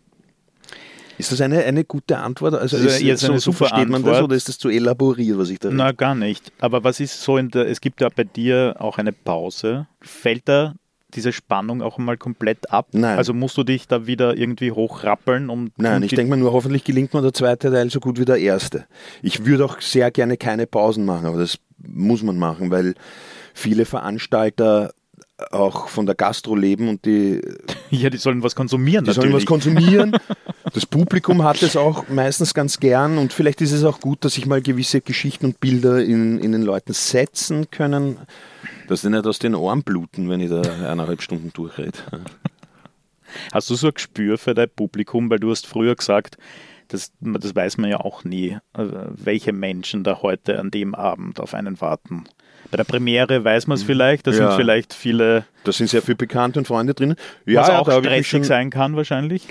S1: Ist das eine, eine gute Antwort? Also
S2: ist, jetzt
S1: so,
S2: eine
S1: so
S2: super
S1: versteht man
S2: Antwort.
S1: das oder ist das zu elaboriert, was ich da rede?
S2: Na, gar nicht. Aber was ist so in der, es gibt ja bei dir auch eine Pause. Fällt da diese Spannung auch mal komplett ab?
S1: Nein.
S2: Also musst du dich da wieder irgendwie hochrappeln? Um,
S1: Nein,
S2: um
S1: ich denke mir nur, hoffentlich gelingt mir der zweite Teil so gut wie der erste. Ich würde auch sehr gerne keine Pausen machen, aber das muss man machen, weil viele Veranstalter auch von der Gastro leben und die...
S2: Ja, die sollen was konsumieren
S1: Die
S2: natürlich.
S1: sollen was konsumieren. Das Publikum hat es auch meistens ganz gern und vielleicht ist es auch gut, dass sich mal gewisse Geschichten und Bilder in, in den Leuten setzen können, dass die nicht aus den Ohren bluten, wenn ich da eineinhalb Stunden durchrede.
S2: Hast du so ein Gespür für dein Publikum, weil du hast früher gesagt, das, das weiß man ja auch nie, welche Menschen da heute an dem Abend auf einen warten. Bei der Premiere weiß man es vielleicht, da
S1: ja.
S2: sind vielleicht viele...
S1: Da sind sehr viele Bekannte und Freunde drin. Ja,
S2: was
S1: ja,
S2: auch stressig sein kann wahrscheinlich?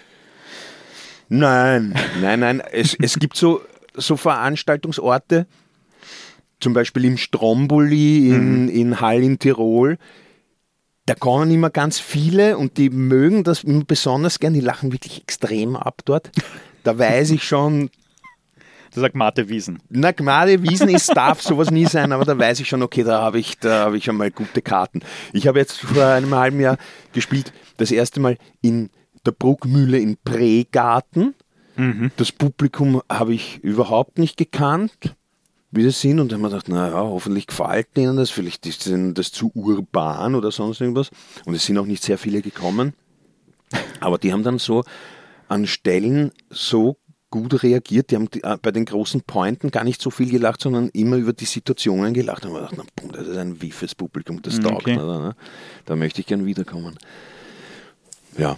S1: Nein, nein, nein. Es, es gibt so, so Veranstaltungsorte, zum Beispiel im Stromboli in, mhm. in Hall in Tirol. Da kommen immer ganz viele und die mögen das besonders gern. Die lachen wirklich extrem ab dort. Da weiß ich schon...
S2: Das sagt Mate Wiesen.
S1: Na, Gmade Wiesen ist, darf sowas nie sein, aber da weiß ich schon, okay, da habe ich, da habe ich schon mal gute Karten. Ich habe jetzt vor einem halben Jahr gespielt, das erste Mal in der Bruckmühle in Pregarten. Mhm. Das Publikum habe ich überhaupt nicht gekannt, wie das sind, und dann haben wir gedacht, naja, hoffentlich gefällt ihnen das, vielleicht ist ihnen das zu urban oder sonst irgendwas. Und es sind auch nicht sehr viele gekommen, aber die haben dann so an Stellen so gut reagiert, die haben die, äh, bei den großen Pointen gar nicht so viel gelacht, sondern immer über die Situationen gelacht. Und wir gedacht, na, boom, das ist ein wiffes Publikum, das taugt, okay. Oder, ne? Da möchte ich gern wiederkommen. Ja.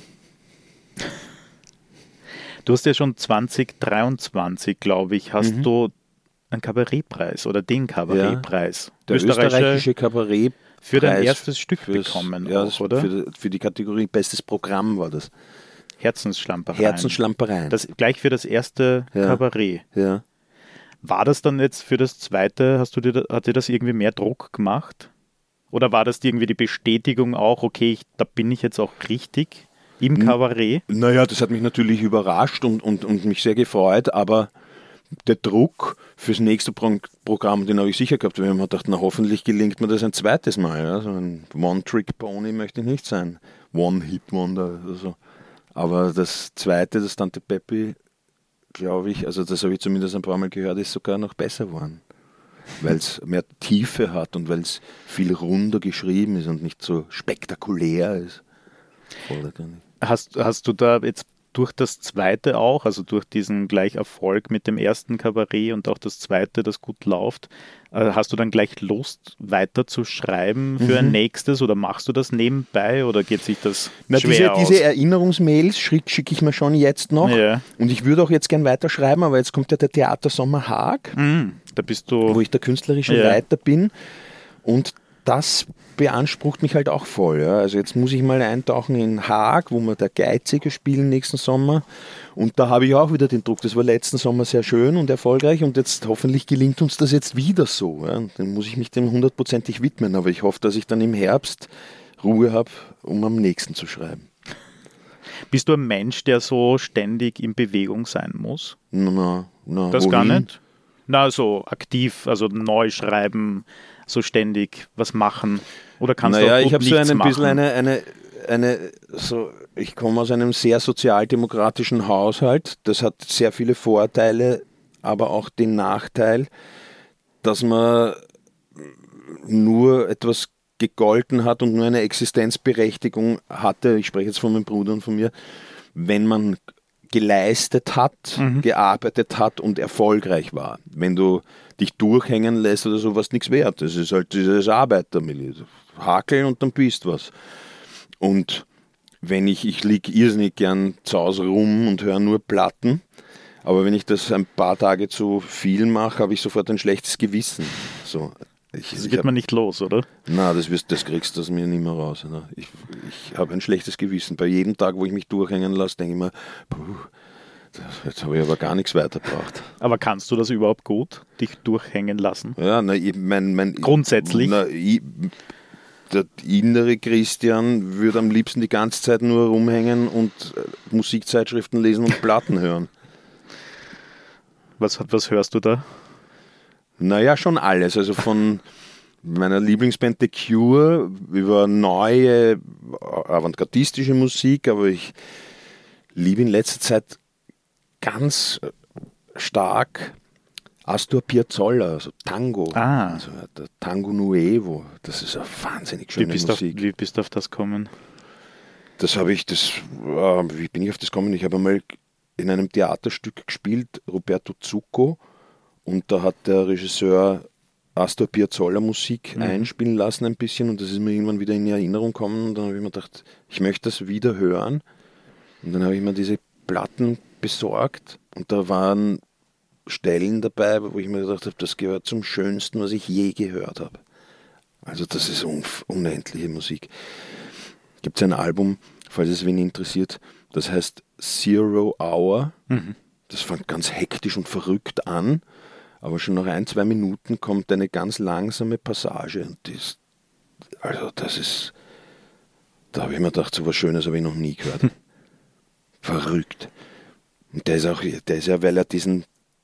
S2: Du hast ja schon zwanzig dreiundzwanzig, glaube ich, hast mhm. du einen Kabarettpreis oder den Kabarettpreis.
S1: Ja, der österreichische, österreichische Kabarettpreis
S2: für dein erstes Stück
S1: fürs,
S2: bekommen,
S1: ja,
S2: auch, oder?
S1: Für die, für die Kategorie Bestes Programm war das.
S2: Herzensschlampereien.
S1: Herzensschlampereien.
S2: Das, gleich für das erste
S1: ja.
S2: Kabarett.
S1: Ja.
S2: War das dann jetzt für das zweite, hast du dir, hat dir das irgendwie mehr Druck gemacht? Oder war das irgendwie die Bestätigung auch, okay, ich, da bin ich jetzt auch richtig im Kabarett?
S1: Naja, das hat mich natürlich überrascht und, und, und mich sehr gefreut, aber der Druck fürs nächste Pro- Programm, den habe ich sicher gehabt, weil ich mir gedacht, na hoffentlich gelingt mir das ein zweites Mal. Ja? So ein One-Trick-Pony möchte ich nicht sein. One-Hit-Wonder oder so. Aber das zweite, das Tante Peppi, glaube ich, also das habe ich zumindest ein paar Mal gehört, ist sogar noch besser geworden. Weil es mehr Tiefe hat und weil es viel runder geschrieben ist und nicht so spektakulär ist.
S2: Hast, hast du da jetzt durch das zweite auch, also durch diesen gleich Erfolg mit dem ersten Kabarett und auch das zweite, das gut läuft, hast du dann gleich Lust, weiter zu schreiben für mhm. ein nächstes oder machst du das nebenbei oder geht sich das
S1: Na,
S2: schwer
S1: diese,
S2: aus?
S1: Diese Erinnerungsmails schicke ich mir schon jetzt noch
S2: ja.
S1: und ich würde auch jetzt gern weiterschreiben, aber jetzt kommt ja der Theatersommer Haag,
S2: mhm. da bist du,
S1: wo ich der künstlerische
S2: ja.
S1: Leiter bin und das beansprucht mich halt auch voll. Ja. Also jetzt muss ich mal eintauchen in Haag, wo wir der Geizige spielen nächsten Sommer. Und da habe ich auch wieder den Druck. Das war letzten Sommer sehr schön und erfolgreich und jetzt hoffentlich gelingt uns das jetzt wieder so. Ja. Dann muss ich mich dem hundertprozentig widmen. Aber ich hoffe, dass ich dann im Herbst Ruhe habe, um am nächsten zu schreiben.
S2: Bist du ein Mensch, der so ständig in Bewegung sein muss?
S1: Na, na,
S2: das
S1: wohin?
S2: Gar nicht? Na, so aktiv, also neu schreiben, so ständig was machen. Oder kannst
S1: naja,
S2: du auch
S1: ich habe so ein
S2: machen?
S1: bisschen eine, eine, eine so, ich komme aus einem sehr sozialdemokratischen Haushalt. Das hat sehr viele Vorteile, aber auch den Nachteil, dass man nur etwas gegolten hat und nur eine Existenzberechtigung hatte. Ich spreche jetzt von meinem Bruder und von mir, wenn man geleistet hat, mhm. gearbeitet hat und erfolgreich war. Wenn du dich durchhängen lässt oder sowas, nichts wert. Das ist halt dieses Arbeitermilieu. Hakeln und dann bist was. Und wenn ich, ich liege irrsinnig gern zu Hause rum und höre nur Platten, aber wenn ich das ein paar Tage zu viel mache, habe ich sofort ein schlechtes Gewissen. So, ich,
S2: das wird hab, man nicht los, oder?
S1: Na, das, wirst, das kriegst du aus mir nicht mehr raus. Oder? Ich, ich habe ein schlechtes Gewissen. Bei jedem Tag, wo ich mich durchhängen lasse, denke ich mir, puh, jetzt habe ich aber gar nichts weitergebracht.
S2: Aber kannst du das überhaupt gut, dich durchhängen lassen?
S1: Ja, na, ich, mein, mein,
S2: grundsätzlich?
S1: Na, ich, der innere Christian würde am liebsten die ganze Zeit nur rumhängen und Musikzeitschriften lesen und Platten hören.
S2: Was, was hörst du da?
S1: Naja, schon alles. Also von meiner Lieblingsband The Cure über neue avantgardistische Musik, aber ich liebe in letzter Zeit ganz stark Astor Piazzolla, also Tango,
S2: ah.
S1: also der Tango Nuevo, das ist eine wahnsinnig schöne
S2: wie bist
S1: Musik.
S2: Auf, wie bist du auf das gekommen?
S1: Das habe ich, das, äh, wie bin ich auf das gekommen? Ich habe einmal in einem Theaterstück gespielt, Roberto Zucco, und da hat der Regisseur Astor Piazzolla Musik mhm. einspielen lassen ein bisschen und das ist mir irgendwann wieder in die Erinnerung gekommen und dann habe ich mir gedacht, ich möchte das wieder hören und dann habe ich mir diese Platten besorgt und da waren Stellen dabei, wo ich mir gedacht habe, das gehört zum Schönsten, was ich je gehört habe. Also das ist un- unendliche Musik. Gibt es ein Album, falls es wen interessiert, das heißt Zero Hour. Mhm. Das fängt ganz hektisch und verrückt an, aber schon nach ein, zwei Minuten kommt eine ganz langsame Passage und das, also das ist, da habe ich mir gedacht, so was Schönes habe ich noch nie gehört. Verrückt. Und der ist auch, der ist ja, weil er diesen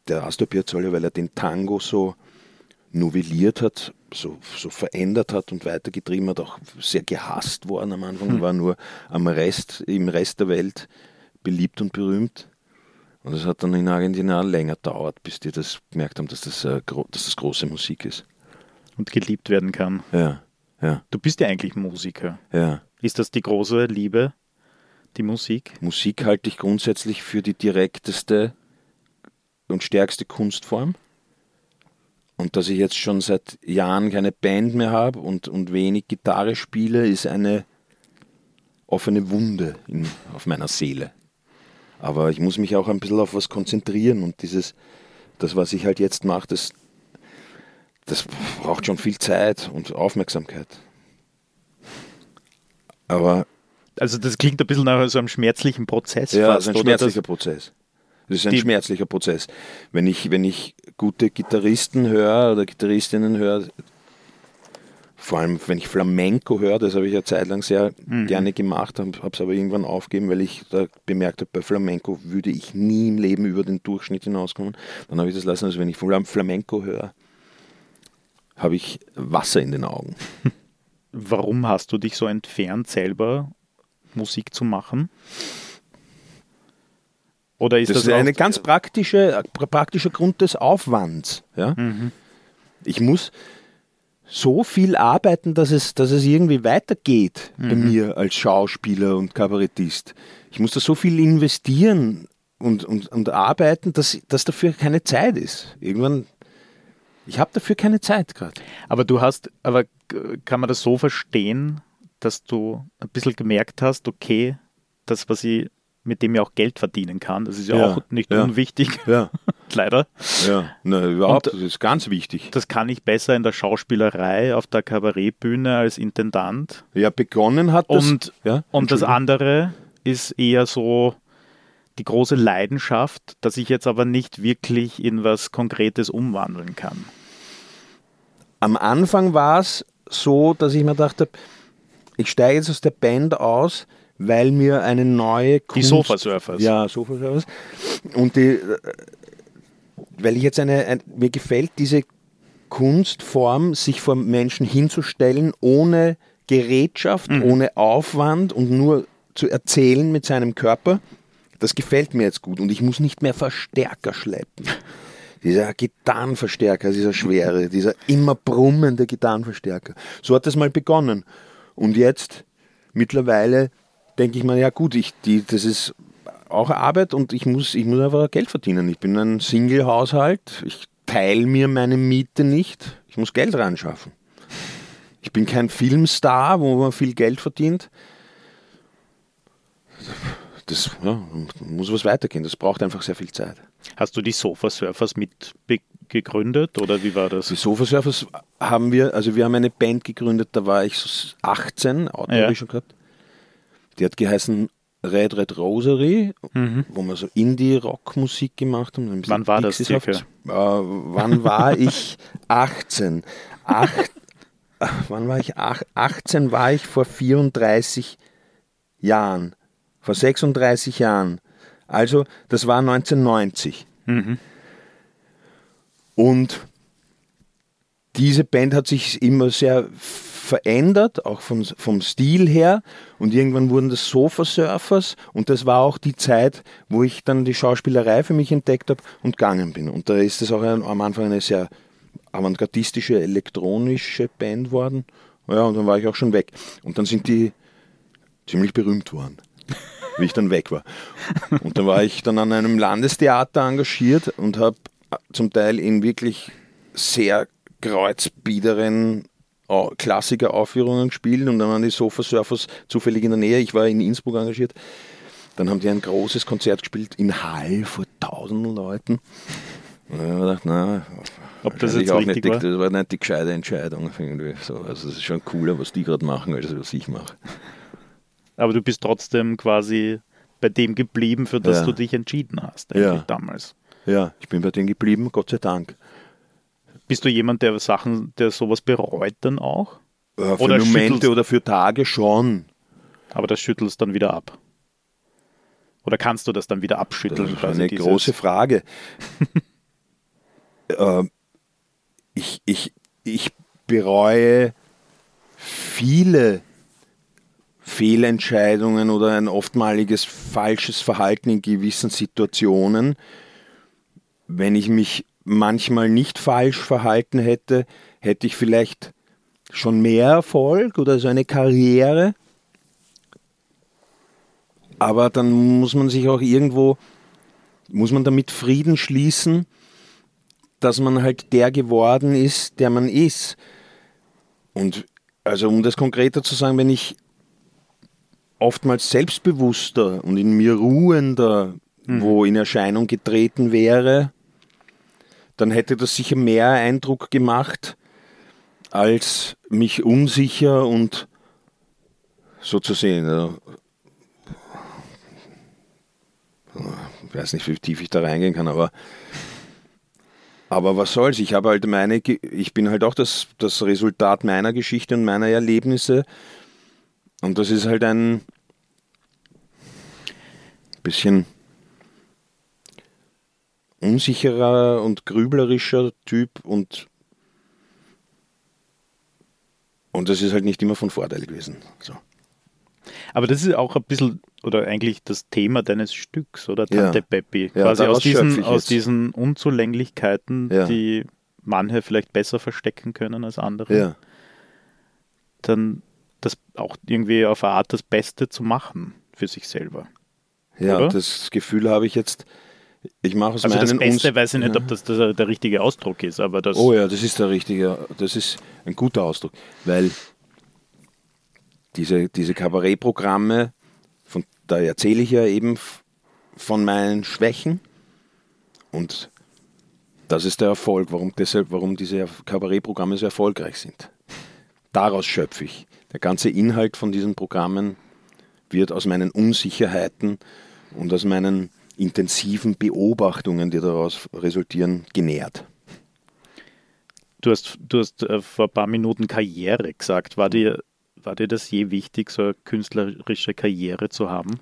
S1: der Astor Piazzolla, weil er den Tango so novelliert hat, so, so verändert hat und weitergetrieben hat, auch sehr gehasst worden am Anfang, hm. war nur am Rest, im Rest der Welt beliebt und berühmt. Und es hat dann in Argentinien auch länger gedauert, bis die das gemerkt haben, dass das, äh, gro- dass das große Musik ist.
S2: Und geliebt werden kann.
S1: Ja, ja.
S2: Du bist ja eigentlich Musiker.
S1: Ja.
S2: Ist das die große Liebe, die Musik?
S1: Musik halte ich grundsätzlich für die direkteste und stärkste Kunstform. Und dass ich jetzt schon seit Jahren keine Band mehr habe und, und wenig Gitarre spiele, ist eine offene Wunde in, auf meiner Seele. Aber ich muss mich auch ein bisschen auf was konzentrieren und dieses, das, was ich halt jetzt mache, das, das braucht schon viel Zeit und Aufmerksamkeit. Aber
S2: also das klingt ein bisschen nach so einem schmerzlichen Prozess.
S1: Ja,
S2: fast,
S1: es ist ein schmerzlicher das, Prozess. Das ist ein schmerzlicher Prozess. Wenn ich, wenn ich gute Gitarristen höre oder Gitarristinnen höre, vor allem wenn ich Flamenco höre, das habe ich ja zeitlang sehr mhm. gerne gemacht, habe es aber irgendwann aufgegeben, weil ich da bemerkt habe, bei Flamenco würde ich nie im Leben über den Durchschnitt hinauskommen. Dann habe ich das lassen, also wenn ich Flamenco höre, habe ich Wasser in den Augen.
S2: Warum hast du dich so entfernt, selber Musik zu machen? Oder ist
S1: das,
S2: das
S1: ist ein ganz praktische, praktischer Grund des Aufwands. Ja? Mhm. Ich muss so viel arbeiten, dass es, dass es irgendwie weitergeht mhm. bei mir als Schauspieler und Kabarettist. Ich muss da so viel investieren und, und, und arbeiten, dass, dass dafür keine Zeit ist. Irgendwann, ich habe dafür keine Zeit gerade.
S2: Aber du hast, aber kann man das so verstehen, dass du ein bisschen gemerkt hast, okay, das, was ich, mit dem ich auch Geld verdienen kann, das ist ja, ja auch nicht ja. unwichtig,
S1: ja.
S2: leider.
S1: Ja, na, überhaupt, und das ist ganz wichtig.
S2: Das kann ich besser in der Schauspielerei auf der Kabarettbühne als Intendant.
S1: Ja, begonnen hat das.
S2: Und, ja, und das andere ist eher so die große Leidenschaft, dass ich jetzt aber nicht wirklich in was Konkretes umwandeln kann.
S1: Am Anfang war es so, dass ich mir dachte, ich steige jetzt aus der Band aus, weil mir eine neue Kunst...
S2: Die Sofa-Surfers.
S1: Ja, Sofa-Surfers. Und die, weil ich jetzt eine, ein, mir gefällt diese Kunstform, sich vor Menschen hinzustellen, ohne Gerätschaft, mhm. ohne Aufwand und nur zu erzählen mit seinem Körper. Das gefällt mir jetzt gut und ich muss nicht mehr Verstärker schleppen. Dieser Gitarrenverstärker, dieser schwere, dieser immer brummende Gitarrenverstärker. So hat das mal begonnen. Und jetzt, mittlerweile, denke ich mir, ja gut, ich, die, das ist auch Arbeit und ich muss, ich muss einfach Geld verdienen. Ich bin ein Single-Haushalt, ich teile mir meine Miete nicht, ich muss Geld reinschaffen. Ich bin kein Filmstar, wo man viel Geld verdient. Das ja, muss was weitergehen, das braucht einfach sehr viel Zeit.
S2: Hast du die Sofa-Surfers mit be- gegründet oder wie war das?
S1: Die Sofa-Surfers haben wir, also wir haben eine Band gegründet, da war ich so achtzehn, Auto ja. habe ich schon gehabt. Die hat geheißen Red Red Rosary, mhm. wo wir so Indie-Rock-Musik gemacht haben.
S2: Wann war das circa?
S1: Äh, wann war ich achtzehn? Acht, äh, wann war ich ach, achtzehn war ich vor vierunddreißig Jahren. Vor sechsunddreißig Jahren. Also, das war neunzehnhundertneunzig. Mhm. Und diese Band hat sich immer sehr verändert, auch vom, vom Stil her. Und irgendwann wurden das Sofa-Surfers. Und das war auch die Zeit, wo ich dann die Schauspielerei für mich entdeckt habe und gegangen bin. Und da ist das auch ein, am Anfang eine sehr avantgardistische, elektronische Band worden. Ja, und dann war ich auch schon weg. Und dann sind die ziemlich berühmt worden. Wie ich dann weg war. Und dann war ich dann an einem Landestheater engagiert und habe zum Teil in wirklich sehr kreuzbiederen Klassikeraufführungen gespielt und dann waren die Sofa-Surfers zufällig in der Nähe. Ich war in Innsbruck engagiert. Dann haben die ein großes Konzert gespielt in Hall vor tausenden Leuten. Und dann habe ich gedacht, na,
S2: ob das jetzt richtig
S1: nicht,
S2: war?
S1: Das war nicht die gescheite Entscheidung. Irgendwie. So, also das ist schon cooler, was die gerade machen, als was ich mache.
S2: Aber du bist trotzdem quasi bei dem geblieben, für das
S1: ja.
S2: du dich entschieden hast,
S1: ja.
S2: damals.
S1: Ja, ich bin bei dem geblieben, Gott sei Dank.
S2: Bist du jemand, der Sachen, der sowas bereut dann auch?
S1: Ja, für oder Momente schüttelst, oder für Tage schon.
S2: Aber das schüttelst dann wieder ab? Oder kannst du das dann wieder abschütteln?
S1: Das ist eine große Frage. äh, ich, ich, ich bereue viele Fehlentscheidungen oder ein oftmaliges falsches Verhalten in gewissen Situationen. Wenn ich mich manchmal nicht falsch verhalten hätte, hätte ich vielleicht schon mehr Erfolg oder so eine Karriere. Aber dann muss man sich auch irgendwo, muss man damit Frieden schließen, dass man halt der geworden ist, der man ist. Und also um das konkreter zu sagen, wenn ich oftmals selbstbewusster und in mir ruhender mhm. wo in Erscheinung getreten wäre, dann hätte das sicher mehr Eindruck gemacht, als mich unsicher und so zu sehen. Also, ich weiß nicht, wie tief ich da reingehen kann, aber, aber was soll's? Ich habe halt meine, ich bin halt auch das, das Resultat meiner Geschichte und meiner Erlebnisse. Und das ist halt ein bisschen unsicherer und grüblerischer Typ und, und das ist halt nicht immer von Vorteil gewesen. So.
S2: Aber das ist auch ein bisschen, oder eigentlich das Thema deines Stücks, oder Tante
S1: ja.
S2: Peppi?
S1: Ja,
S2: quasi aus diesen, aus diesen Unzulänglichkeiten,
S1: ja.
S2: die manche vielleicht besser verstecken können als andere.
S1: Ja.
S2: Dann das auch irgendwie auf eine Art das Beste zu machen für sich selber.
S1: Ja,
S2: oder?
S1: Das Gefühl habe ich jetzt, ich mache aus
S2: also
S1: meinen...
S2: das Beste,
S1: Uns-
S2: weiß ich nicht,
S1: ja.
S2: ob das, das der richtige Ausdruck ist, aber das...
S1: Oh ja, das ist der richtige, das ist ein guter Ausdruck, weil diese, diese Kabarettprogramme, von, da erzähle ich ja eben f- von meinen Schwächen und das ist der Erfolg, warum, deshalb, warum diese Kabarettprogramme so erfolgreich sind. Daraus schöpfe ich. Der ganze Inhalt von diesen Programmen wird aus meinen Unsicherheiten und aus meinen intensiven Beobachtungen, die daraus resultieren, genährt.
S2: Du hast, du hast äh, vor ein paar Minuten Karriere gesagt. War dir, war dir das je wichtig, so eine künstlerische Karriere zu haben?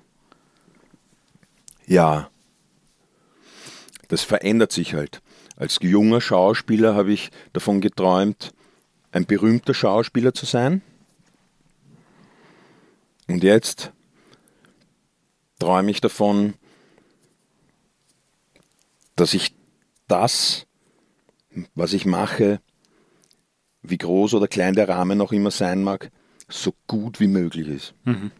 S1: Ja, das verändert sich halt. Als junger Schauspieler habe ich davon geträumt, ein berühmter Schauspieler zu sein. Und jetzt träume ich davon, dass ich das, was ich mache, wie groß oder klein der Rahmen auch immer sein mag, so gut wie möglich ist.
S2: Mhm.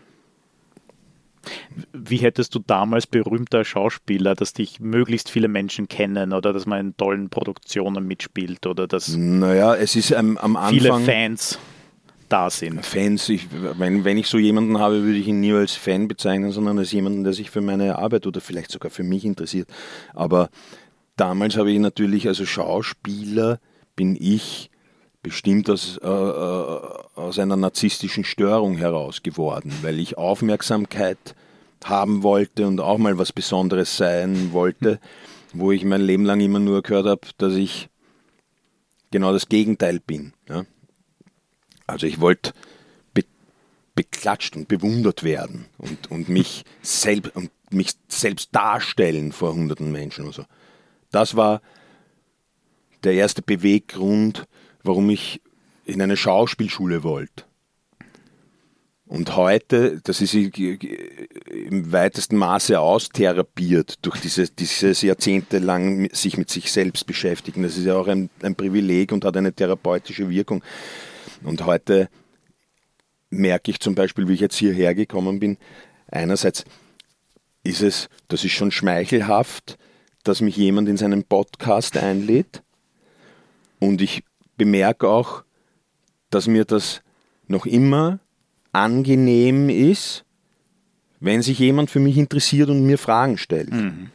S2: Wie hättest du damals berühmter Schauspieler, dass dich möglichst viele Menschen kennen oder dass man in tollen Produktionen mitspielt oder dass
S1: Naja, es ist am, am Anfang...
S2: viele Fans da sind?
S1: Fans, ich, wenn, wenn ich so jemanden habe, würde ich ihn nie als Fan bezeichnen, sondern als jemanden, der sich für meine Arbeit oder vielleicht sogar für mich interessiert. Aber damals habe ich natürlich, also Schauspieler bin ich bestimmt aus, äh, aus einer narzisstischen Störung heraus geworden, weil ich Aufmerksamkeit haben wollte und auch mal was Besonderes sein wollte, wo ich mein Leben lang immer nur gehört habe, dass ich genau das Gegenteil bin. Ja? Also ich wollte be- beklatscht und bewundert werden und, und, mich selb- und mich selbst darstellen vor hunderten Menschen und so. Das war der erste Beweggrund, warum ich in eine Schauspielschule wollte. Und heute, das ist im weitesten Maße austherapiert durch diese, dieses jahrzehntelang sich mit sich selbst beschäftigen. Das ist ja auch ein, ein Privileg und hat eine therapeutische Wirkung. Und heute merke ich zum Beispiel, wie ich jetzt hierher gekommen bin, einerseits ist es, das ist schon schmeichelhaft, dass mich jemand in seinen Podcast einlädt. Und ich bemerke auch, dass mir das noch immer angenehm ist, wenn sich jemand für mich interessiert und mir Fragen stellt.
S2: Mhm.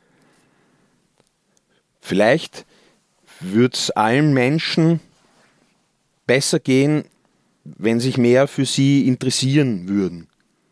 S1: Vielleicht würde es allen Menschen besser gehen, wenn sich mehr für sie interessieren würden.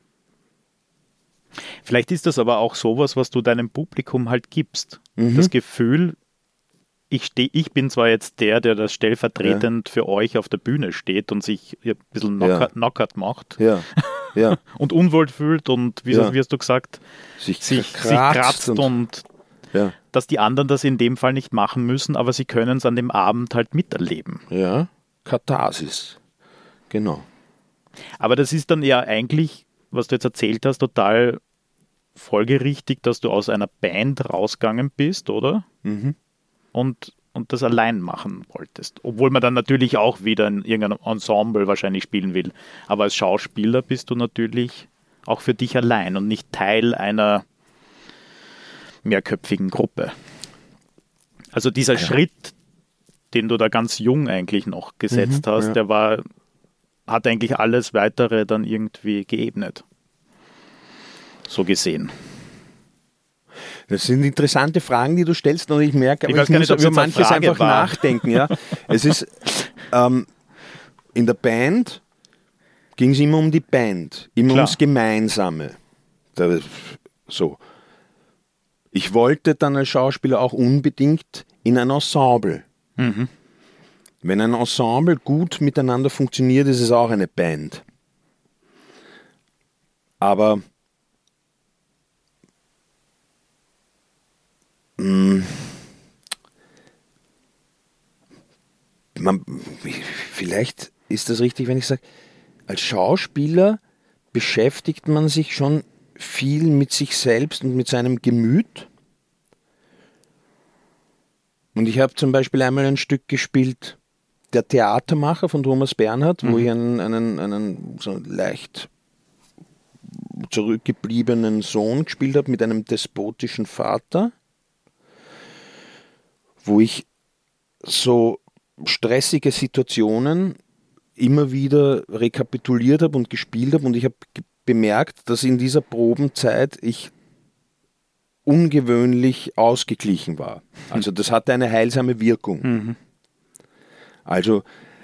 S2: Vielleicht ist das aber auch sowas, was du deinem Publikum halt gibst.
S1: Mhm.
S2: Das Gefühl, ich, steh, ich bin zwar jetzt der, der das stellvertretend ja. für euch auf der Bühne steht und sich ein bisschen knockert, ja. knockert macht
S1: ja. Ja.
S2: und unwohl fühlt und, wie,
S1: ja.
S2: wie hast du gesagt,
S1: sich,
S2: sich
S1: kratzt,
S2: sich kratzt und,
S1: und Ja.
S2: dass die anderen das in dem Fall nicht machen müssen, aber sie können es an dem Abend halt miterleben.
S1: Ja, Katharsis. Genau.
S2: Aber das ist dann ja eigentlich, was du jetzt erzählt hast, total folgerichtig, dass du aus einer Band rausgegangen bist, oder?
S1: Mhm.
S2: Und, und das allein machen wolltest. Obwohl man dann natürlich auch wieder in irgendeinem Ensemble wahrscheinlich spielen will. Aber als Schauspieler bist du natürlich auch für dich allein und nicht Teil einer mehrköpfigen Gruppe. Also dieser
S1: Ja.
S2: Schritt, den du da ganz jung eigentlich noch gesetzt
S1: Mhm,
S2: hast,
S1: ja.
S2: der war, hat eigentlich alles Weitere dann irgendwie geebnet. So gesehen.
S1: Das sind interessante Fragen, die du stellst, und ich merke,
S2: Ich
S1: aber
S2: weiß
S1: ich,
S2: gar
S1: muss
S2: nicht, ob es
S1: über
S2: jetzt eine
S1: manches
S2: Frage
S1: einfach
S2: war.
S1: nachdenken. Ja. Es ist ähm, in der Band ging es immer um die Band, immer
S2: Klar.
S1: ums Gemeinsame. Da, so. Ich wollte dann als Schauspieler auch unbedingt in ein Ensemble.
S2: Mhm.
S1: Wenn ein Ensemble gut miteinander funktioniert, ist es auch eine Band. Aber mh, man, vielleicht ist das richtig, wenn ich sage, als Schauspieler beschäftigt man sich schon viel mit sich selbst und mit seinem Gemüt. Und ich habe zum Beispiel einmal ein Stück gespielt, Der Theatermacher von Thomas Bernhard, mhm. wo ich einen, einen, einen so leicht zurückgebliebenen Sohn gespielt habe mit einem despotischen Vater, wo ich so stressige Situationen immer wieder rekapituliert habe und gespielt habe, und ich habe ge- bemerkt, dass in dieser Probenzeit ich ungewöhnlich ausgeglichen war. Also das hatte eine heilsame Wirkung.
S2: Mhm.
S1: Also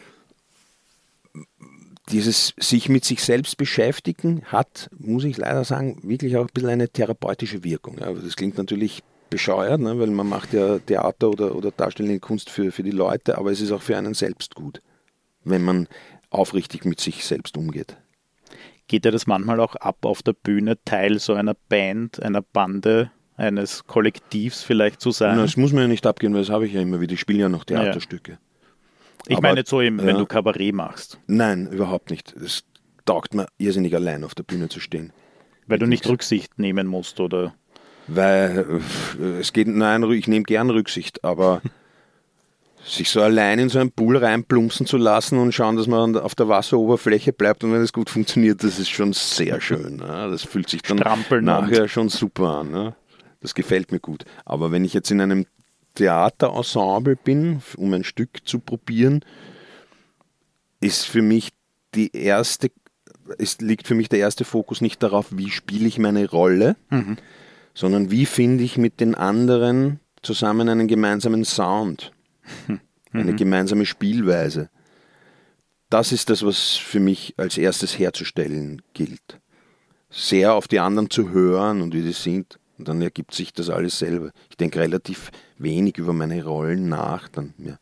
S1: dieses sich mit sich selbst beschäftigen hat, muss ich leider sagen, wirklich auch ein bisschen eine therapeutische Wirkung. Ja, das klingt natürlich bescheuert, ne, weil man macht ja Theater oder, oder darstellende Kunst für, für die Leute, aber es ist auch für einen selbst gut, wenn man aufrichtig mit sich selbst umgeht.
S2: Geht dir das manchmal auch ab auf der Bühne, Teil so einer Band, einer Bande, eines Kollektivs vielleicht zu sein?
S1: Na, das muss mir ja nicht abgehen, weil das habe ich ja immer wieder. Ich spiele ja noch Theaterstücke.
S2: Ich
S1: Aber,
S2: meine jetzt so, eben, wenn
S1: ja.
S2: du Kabarett machst.
S1: Nein, überhaupt nicht. Es taugt mir irrsinnig, allein auf der Bühne zu stehen.
S2: Weil du
S1: Mit
S2: nicht
S1: nichts.
S2: Rücksicht nehmen musst, oder?
S1: Weil äh, es geht, nein, ich nehme gern Rücksicht, aber sich so allein in so einen Pool reinplumpsen zu lassen und schauen, dass man auf der Wasseroberfläche bleibt, und wenn es gut funktioniert, das ist schon sehr schön. Ne? Das fühlt sich dann
S2: Strampeln
S1: nachher schon super an. Ne? Das gefällt mir gut. Aber wenn ich jetzt in einem Theaterensemble bin, um ein Stück zu probieren, ist für mich die erste, es liegt für mich der erste Fokus nicht darauf, wie spiele ich meine Rolle,
S2: Mhm.
S1: sondern wie finde ich mit den anderen zusammen einen gemeinsamen Sound, eine
S2: Mhm.
S1: gemeinsame Spielweise. Das ist das, was für mich als erstes herzustellen gilt. Sehr auf die anderen zu hören und wie die sind, und dann ergibt sich das alles selber. Ich denke relativ wenig über meine Rollen nach dann mehr.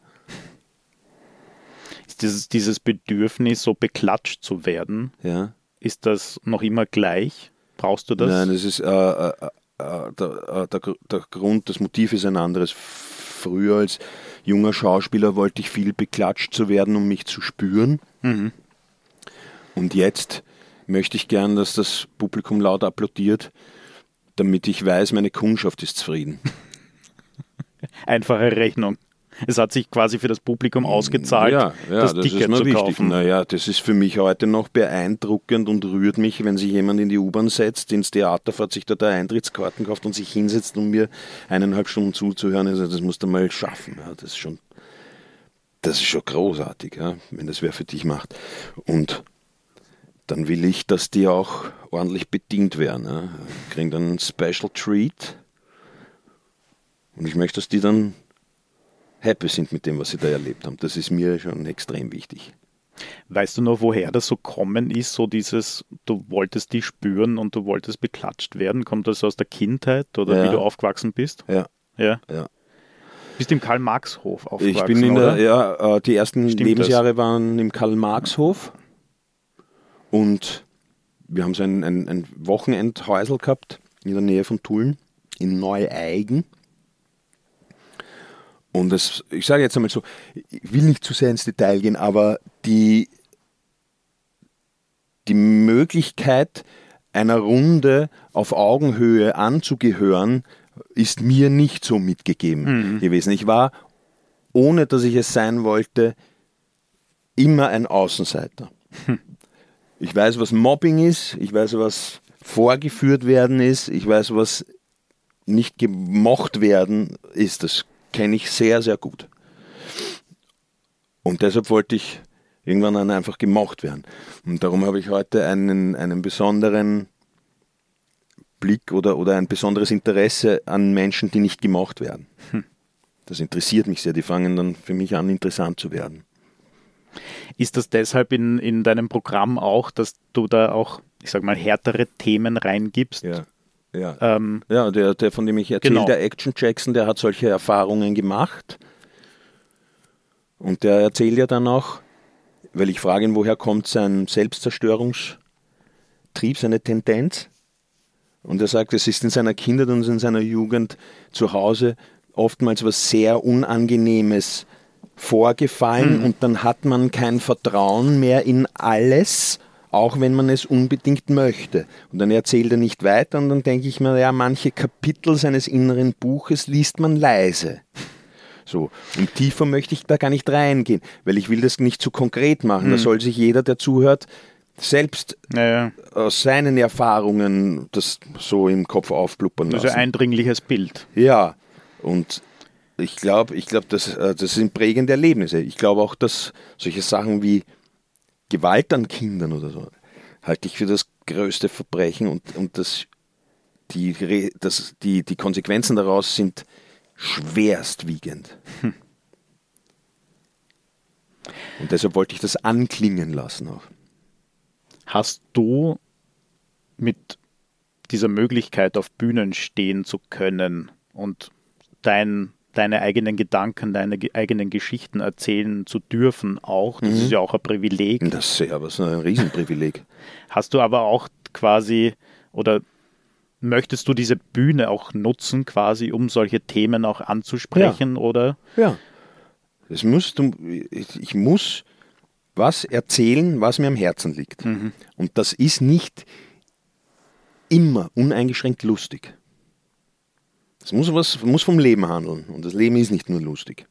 S2: Ist dieses, dieses Bedürfnis, so beklatscht zu werden,
S1: Ja.
S2: ist das noch immer gleich? Brauchst du das?
S1: Nein, das ist äh, äh, äh, der, äh, der, der Grund, das Motiv ist ein anderes. Früher als junger Schauspieler wollte ich viel beklatscht zu werden, um mich zu spüren.
S2: Mhm.
S1: Und jetzt möchte ich gern, dass das Publikum laut applaudiert, damit ich weiß, meine Kundschaft ist zufrieden.
S2: Einfache Rechnung. Es hat sich quasi für das Publikum ausgezahlt,
S1: Ja, ja,
S2: das,
S1: das
S2: Ticket
S1: ist mir
S2: zu
S1: wichtig.
S2: kaufen.
S1: Naja, das ist für mich heute noch beeindruckend und rührt mich, wenn sich jemand in die U-Bahn setzt, ins Theater fährt, sich dort Eintrittskarten kauft und sich hinsetzt, um mir eineinhalb Stunden zuzuhören. Also das musst du mal schaffen. Ja, das ist schon, das ist schon großartig, ja, wenn das wer für dich macht. Und dann will ich, dass die auch ordentlich bedient werden. Ja. Kriegen dann einen Special Treat. Und ich möchte, dass die dann happy sind mit dem, was sie da erlebt haben. Das ist mir schon extrem wichtig.
S2: Weißt du noch, woher das so kommen ist, so dieses, du wolltest die spüren und du wolltest beklatscht werden? Kommt das aus der Kindheit oder
S1: Ja.
S2: wie du aufgewachsen bist?
S1: Ja,
S2: Ja.
S1: ja.
S2: Bist im Karl-Marx-Hof aufgewachsen,
S1: Ich bin in
S2: oder?
S1: der, ja, äh, die ersten
S2: Stimmt
S1: Lebensjahre waren im Karl-Marx-Hof, und wir haben so ein, ein, ein Wochenendhäusl gehabt in der Nähe von Tulln, in Neueigen. Und das, ich sage jetzt einmal so, ich will nicht zu sehr ins Detail gehen, aber die, die Möglichkeit, einer Runde auf Augenhöhe anzugehören, ist mir nicht so mitgegeben mhm. gewesen. Ich war, ohne dass ich es sein wollte, immer ein Außenseiter. Hm. Ich weiß, was Mobbing ist, ich weiß, was vorgeführt werden ist, ich weiß, was nicht gemocht werden ist. Das kenne ich sehr, sehr gut. Und deshalb wollte ich irgendwann dann einfach gemocht werden. Und darum habe ich heute einen, einen besonderen Blick oder, oder ein besonderes Interesse an Menschen, die nicht gemocht werden. Hm. Das interessiert mich sehr. Die fangen dann für mich an, interessant zu werden.
S2: Ist das deshalb in, in deinem Programm auch, dass du da auch, ich sag mal, härtere Themen reingibst?
S1: Ja. Ja,
S2: ähm,
S1: ja der, der, von dem ich erzähle,
S2: genau.
S1: der Action Jackson, der hat solche Erfahrungen gemacht. Und der erzählt ja dann auch, weil ich frage ihn, woher kommt sein Selbstzerstörungstrieb, seine Tendenz? Und er sagt, es ist in seiner Kindheit und in seiner Jugend zu Hause oftmals was sehr Unangenehmes vorgefallen mhm. und dann hat man kein Vertrauen mehr in alles, auch wenn man es unbedingt möchte. Und dann erzählt er nicht weiter und dann denke ich mir, ja, manche Kapitel seines inneren Buches liest man leise. So. Und tiefer möchte ich da gar nicht reingehen, weil ich will das nicht zu konkret machen. Mhm. Da soll sich jeder, der zuhört, selbst
S2: naja.
S1: aus seinen Erfahrungen das so im Kopf aufblubbern lassen.
S2: Also ein eindringliches Bild.
S1: Ja, und ich glaube, ich glaub, das, das sind prägende Erlebnisse. Ich glaube auch, dass solche Sachen wie Gewalt an Kindern oder so, halte ich für das größte Verbrechen und, und das, die, das, die, die Konsequenzen daraus sind schwerstwiegend. Hm. Und deshalb wollte ich das anklingen lassen auch.
S2: Hast du mit dieser Möglichkeit, auf Bühnen stehen zu können und dein deine eigenen Gedanken, deine eigenen Geschichten erzählen zu dürfen auch. Das mhm. ist ja auch ein Privileg.
S1: Das ist ja aber so ein Riesenprivileg.
S2: Hast du aber auch quasi, oder möchtest du diese Bühne auch nutzen, quasi, um solche Themen auch anzusprechen,
S1: ja.
S2: oder?
S1: Ja. Es muss, ich muss was erzählen, was mir am Herzen liegt. Mhm. Und das ist nicht immer uneingeschränkt lustig. Es muss, was, muss vom Leben handeln und das Leben ist nicht nur lustig.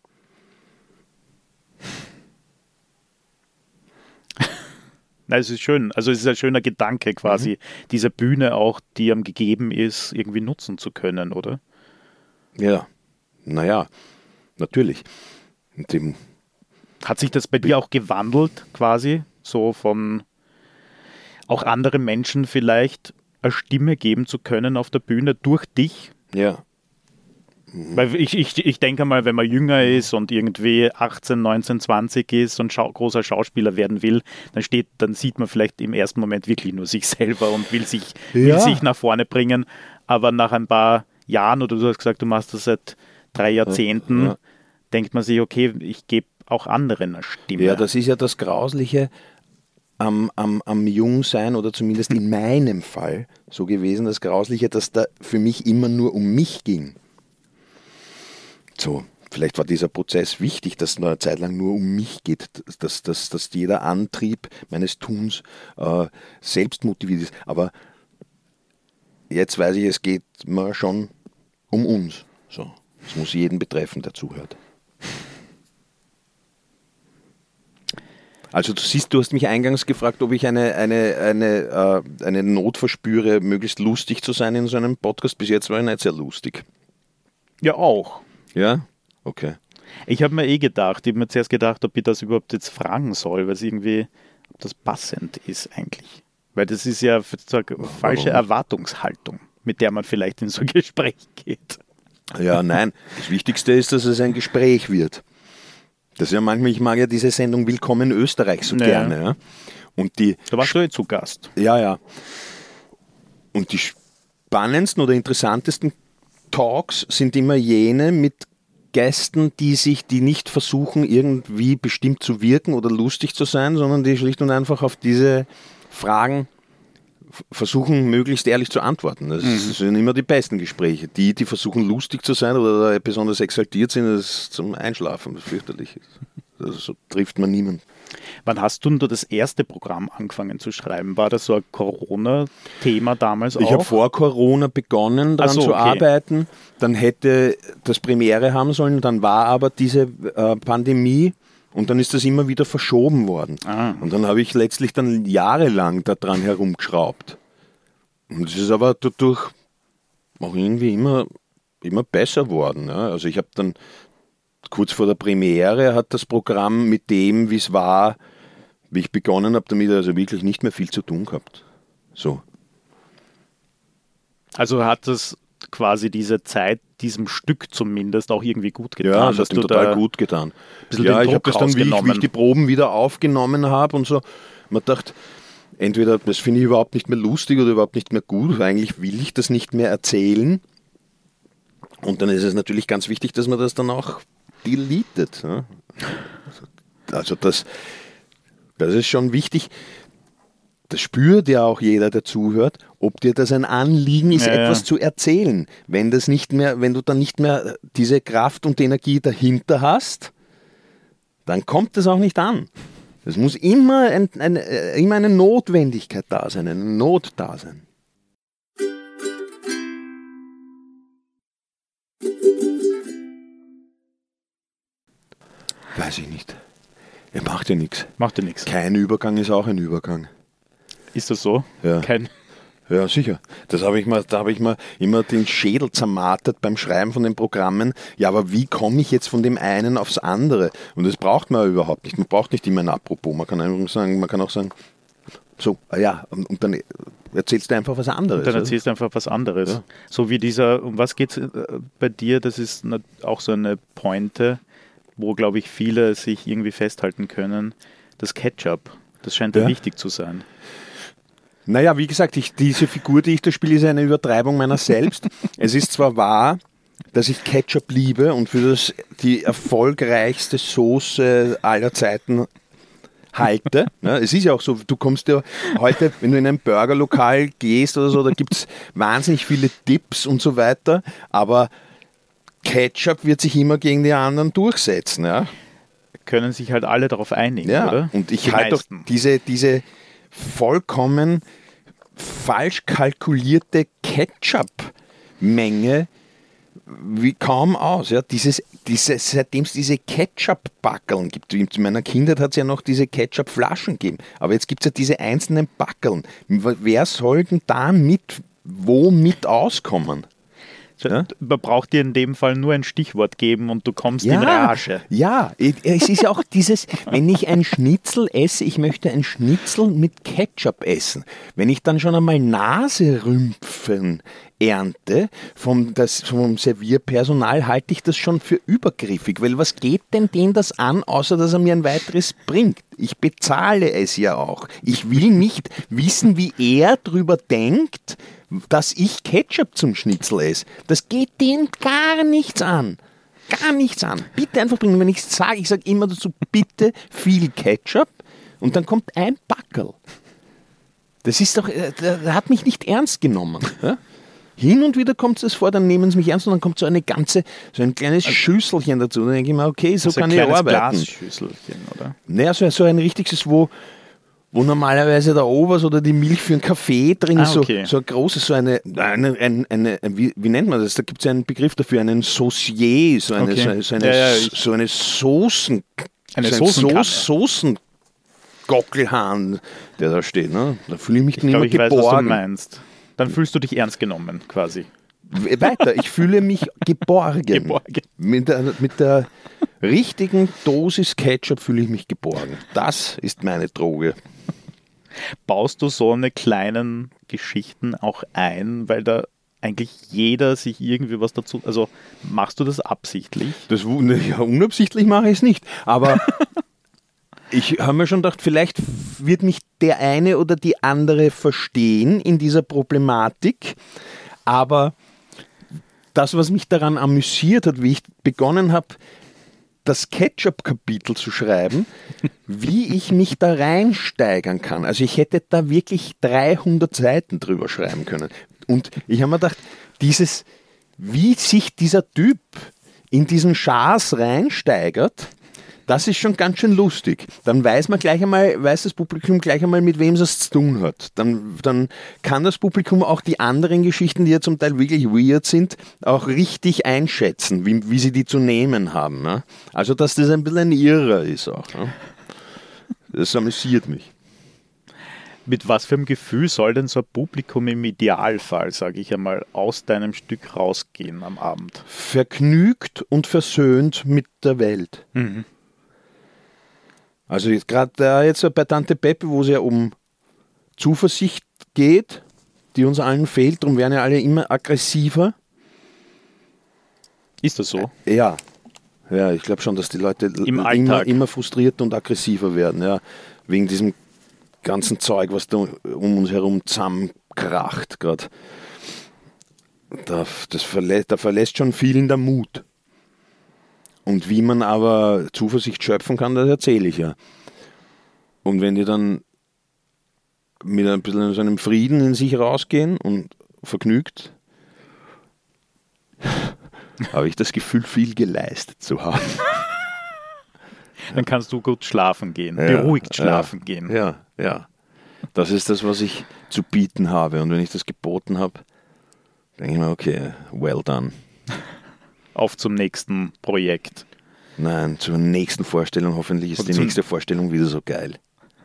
S2: Na, es ist schön. Also es ist ein schöner Gedanke quasi, mhm. diese Bühne auch, die einem gegeben ist, irgendwie nutzen zu können, oder?
S1: Ja, naja, natürlich. Und dem
S2: Hat sich das bei dir auch gewandelt quasi, so von auch anderen Menschen vielleicht eine Stimme geben zu können auf der Bühne durch dich?
S1: Ja.
S2: Mhm. Weil ich, ich, ich denke mal, wenn man jünger ist und irgendwie achtzehn, neunzehn, zwanzig ist und schau, großer Schauspieler werden will, dann steht, dann sieht man vielleicht im ersten Moment wirklich nur sich selber und will sich, ja. will sich nach vorne bringen. Aber nach ein paar Jahren, oder du hast gesagt, du machst das seit drei Jahrzehnten, ja, ja. denkt man sich, okay, ich gebe auch anderen eine Stimme.
S1: Ja, das ist ja das Grausliche am, am, am Jungsein, oder zumindest in meinem Fall so gewesen, das Grausliche, dass da für mich immer nur um mich ging. So, vielleicht war dieser Prozess wichtig, dass es eine Zeit lang nur um mich geht, dass, dass, dass jeder Antrieb meines Tuns äh, selbst motiviert ist. Aber jetzt weiß ich, es geht mir schon um uns. So, es muss jeden betreffen, der zuhört. Also du siehst, du hast mich eingangs gefragt, ob ich eine, eine, eine, äh, eine Not verspüre, möglichst lustig zu sein in so einem Podcast. Bis jetzt war ich nicht sehr lustig.
S2: Ja, auch.
S1: Ja? Okay.
S2: Ich habe mir eh gedacht, ich habe mir zuerst gedacht, ob ich das überhaupt jetzt fragen soll, weil es irgendwie, ob das passend ist eigentlich. Weil das ist ja eine falsche Erwartungshaltung, mit der man vielleicht in so ein Gespräch geht.
S1: Ja, nein. Das Wichtigste ist, dass es ein Gespräch wird. Das ist ja manchmal, ich mag ja diese Sendung Willkommen in Österreich so ja. gerne. Ja. Und die,
S2: da warst du ja zu Gast.
S1: Ja, ja. Und die spannendsten oder interessantesten Talks sind immer jene mit Gästen, die sich, die nicht versuchen, irgendwie bestimmt zu wirken oder lustig zu sein, sondern die schlicht und einfach auf diese Fragen versuchen, möglichst ehrlich zu antworten. Das mhm. sind immer die besten Gespräche. Die, die versuchen, lustig zu sein oder besonders exaltiert sind, das ist zum Einschlafen, das fürchterlich ist. Also, so trifft man niemanden.
S2: Wann hast du das erste Programm angefangen zu schreiben? War das so ein Corona-Thema damals auch?
S1: Ich habe vor Corona begonnen, daran so, zu okay. arbeiten. Dann hätte das Premiere haben sollen, dann war aber diese äh, Pandemie und dann ist das immer wieder verschoben worden. Ah. Und dann habe ich letztlich dann jahrelang daran herumgeschraubt. Und es ist aber dadurch auch irgendwie immer, immer besser worden. Ja? Also ich habe dann kurz vor der Premiere hat das Programm mit dem, wie es war, wie ich begonnen habe, damit also wirklich nicht mehr viel zu tun gehabt. So.
S2: Also hat es quasi diese Zeit, diesem Stück zumindest auch irgendwie gut getan.
S1: Ja, das hat ihm total da gut getan. Ja, ich habe das dann, wie ich, wie ich die Proben wieder aufgenommen habe und so, man dachte, entweder das finde ich überhaupt nicht mehr lustig oder überhaupt nicht mehr gut, eigentlich will ich das nicht mehr erzählen. Und dann ist es natürlich ganz wichtig, dass man das dann auch deletet. Ja? Also das, das ist schon wichtig. Das spürt ja auch jeder, der zuhört, ob dir das ein Anliegen ist, ja, etwas ja. zu erzählen. Wenn das nicht mehr, wenn du dann nicht mehr diese Kraft und Energie dahinter hast, dann kommt das auch nicht an. Es muss immer, ein, ein, immer eine Notwendigkeit da sein, eine Not da sein. Weiß ich nicht. Er macht ja nichts.
S2: Macht ja nichts.
S1: Kein Übergang ist auch ein Übergang.
S2: Ist das so?
S1: Ja.
S2: Kein
S1: Ja, sicher. Das habe ich mal, da habe ich mir immer den Schädel zermartert beim Schreiben von den Programmen. Ja, aber wie komme ich jetzt von dem einen aufs andere? Und das braucht man überhaupt nicht. Man braucht nicht immer ein Apropos. Man kann einfach sagen, man kann auch sagen, so, ah ja, und, und dann erzählst du einfach was anderes.
S2: Und dann erzählst du einfach was anderes. Ja. So wie dieser, um was geht es bei dir? Das ist auch so eine Pointe, wo, glaube ich, viele sich irgendwie festhalten können. Das Ketchup, das scheint ja da wichtig zu sein.
S1: Naja, wie gesagt, ich, diese Figur, die ich da spiele, ist eine Übertreibung meiner selbst. Es ist zwar wahr, dass ich Ketchup liebe und für das die erfolgreichste Soße aller Zeiten halte. Ja, es ist ja auch so, du kommst ja heute, wenn du in ein Burgerlokal gehst oder so, da gibt es wahnsinnig viele Dips und so weiter, aber Ketchup wird sich immer gegen die anderen durchsetzen. Ja?
S2: Können sich halt alle darauf einigen,
S1: ja,
S2: oder?
S1: Und ich halte doch diese, diese vollkommen falsch kalkulierte Ketchup-Menge wie kaum aus. Ja? Dieses, diese, seitdem es diese Ketchup-Backeln gibt, in meiner Kindheit hat es ja noch diese Ketchup-Flaschen gegeben, aber jetzt gibt es ja diese einzelnen Backeln. Wer soll denn da mit, womit auskommen?
S2: Ja? Man braucht dir in dem Fall nur ein Stichwort geben und du kommst ja, in Rage.
S1: Ja, es ist ja auch dieses, wenn ich ein Schnitzel esse, ich möchte ein Schnitzel mit Ketchup essen. Wenn ich dann schon einmal Naserümpfen ernte vom, das, vom Servierpersonal, halte ich das schon für übergriffig, weil was geht denn denen das an, außer dass er mir ein weiteres bringt? Ich bezahle es ja auch. Ich will nicht wissen, wie er drüber denkt, dass ich Ketchup zum Schnitzel esse. Das geht denen gar nichts an. Gar nichts an. Bitte einfach bringen. Wenn ich es sage, ich sage immer dazu, bitte viel Ketchup und dann kommt ein Backerl. Das ist doch, der hat mich nicht ernst genommen. Ja? Hin und wieder kommt es vor, dann nehmen sie mich ernst und dann kommt so eine ganze, so ein kleines also, Schüsselchen dazu. Dann denke ich mir, okay, so also kann ich arbeiten.
S2: Glasschüsselchen, oder?
S1: Naja, so, so ein richtiges, wo wo normalerweise der Obers oder die Milch für einen Kaffee drin ist, ah, okay. so, so ein großes, so eine, eine, eine, eine wie, wie nennt man das? Da gibt es ja einen Begriff dafür, einen Saucier, so eine, okay. so, so eine, ja, ja, so eine Soßen,
S2: eine
S1: so
S2: Soßenkanne.
S1: Soßengockelhahn, der da steht. Ne? Da fühle ich mich
S2: ich
S1: dann
S2: glaub,
S1: immer
S2: ich
S1: geborgen.
S2: Weiß, was du meinst. Dann fühlst du dich ernst genommen, quasi.
S1: Weiter, ich fühle mich geborgen.
S2: geborgen.
S1: Mit der, mit der richtigen Dosis Ketchup fühle ich mich geborgen. Das ist meine Droge.
S2: Baust du so eine kleinen Geschichten auch ein, weil da eigentlich jeder sich irgendwie was dazu, also machst du das absichtlich?
S1: Das, ja, unabsichtlich mache ich es nicht, aber ich habe mir schon gedacht, vielleicht wird mich der eine oder die andere verstehen in dieser Problematik, aber das, was mich daran amüsiert hat, wie ich begonnen habe, das Ketchup-Kapitel zu schreiben, wie ich mich da reinsteigern kann. Also ich hätte da wirklich dreihundert Seiten drüber schreiben können. Und ich habe mir gedacht, dieses, wie sich dieser Typ in diesen Schaß reinsteigert, das ist schon ganz schön lustig. Dann weiß man gleich einmal, weiß das Publikum gleich einmal, mit wem es zu tun hat. Dann, dann kann das Publikum auch die anderen Geschichten, die ja zum Teil wirklich weird sind, auch richtig einschätzen, wie, wie sie die zu nehmen haben. Ne? Also, dass das ein bisschen ein Irrer ist auch. Ne? Das amüsiert mich.
S2: Mit was für einem Gefühl soll denn so ein Publikum im Idealfall, sage ich einmal, aus deinem Stück rausgehen am Abend?
S1: Vergnügt und versöhnt mit der Welt.
S2: Mhm.
S1: Also gerade jetzt bei Tante Peppe, wo es ja um Zuversicht geht, die uns allen fehlt, darum werden ja alle immer aggressiver.
S2: Ist das so?
S1: Ja, ja, ich glaube schon, dass die Leute
S2: Im
S1: immer,
S2: Alltag.
S1: immer frustrierter und aggressiver werden, ja, wegen diesem ganzen Zeug, was da um uns herum zusammenkracht gerade. Da, das verlässt, da verlässt schon vielen der Mut. Und wie man aber Zuversicht schöpfen kann, das erzähle ich ja. Und wenn die dann mit ein bisschen so einem Frieden in sich rausgehen und vergnügt, habe ich das Gefühl, viel geleistet zu haben.
S2: Dann kannst du gut schlafen gehen,
S1: Ja,
S2: beruhigt schlafen
S1: ja,
S2: gehen.
S1: Ja, ja. Das ist das, was ich zu bieten habe. Und wenn ich das geboten habe, denke ich mir, okay, well done.
S2: Auf zum nächsten Projekt.
S1: Nein, zur nächsten Vorstellung hoffentlich ist
S2: Und
S1: die
S2: zum-
S1: nächste Vorstellung wieder so geil.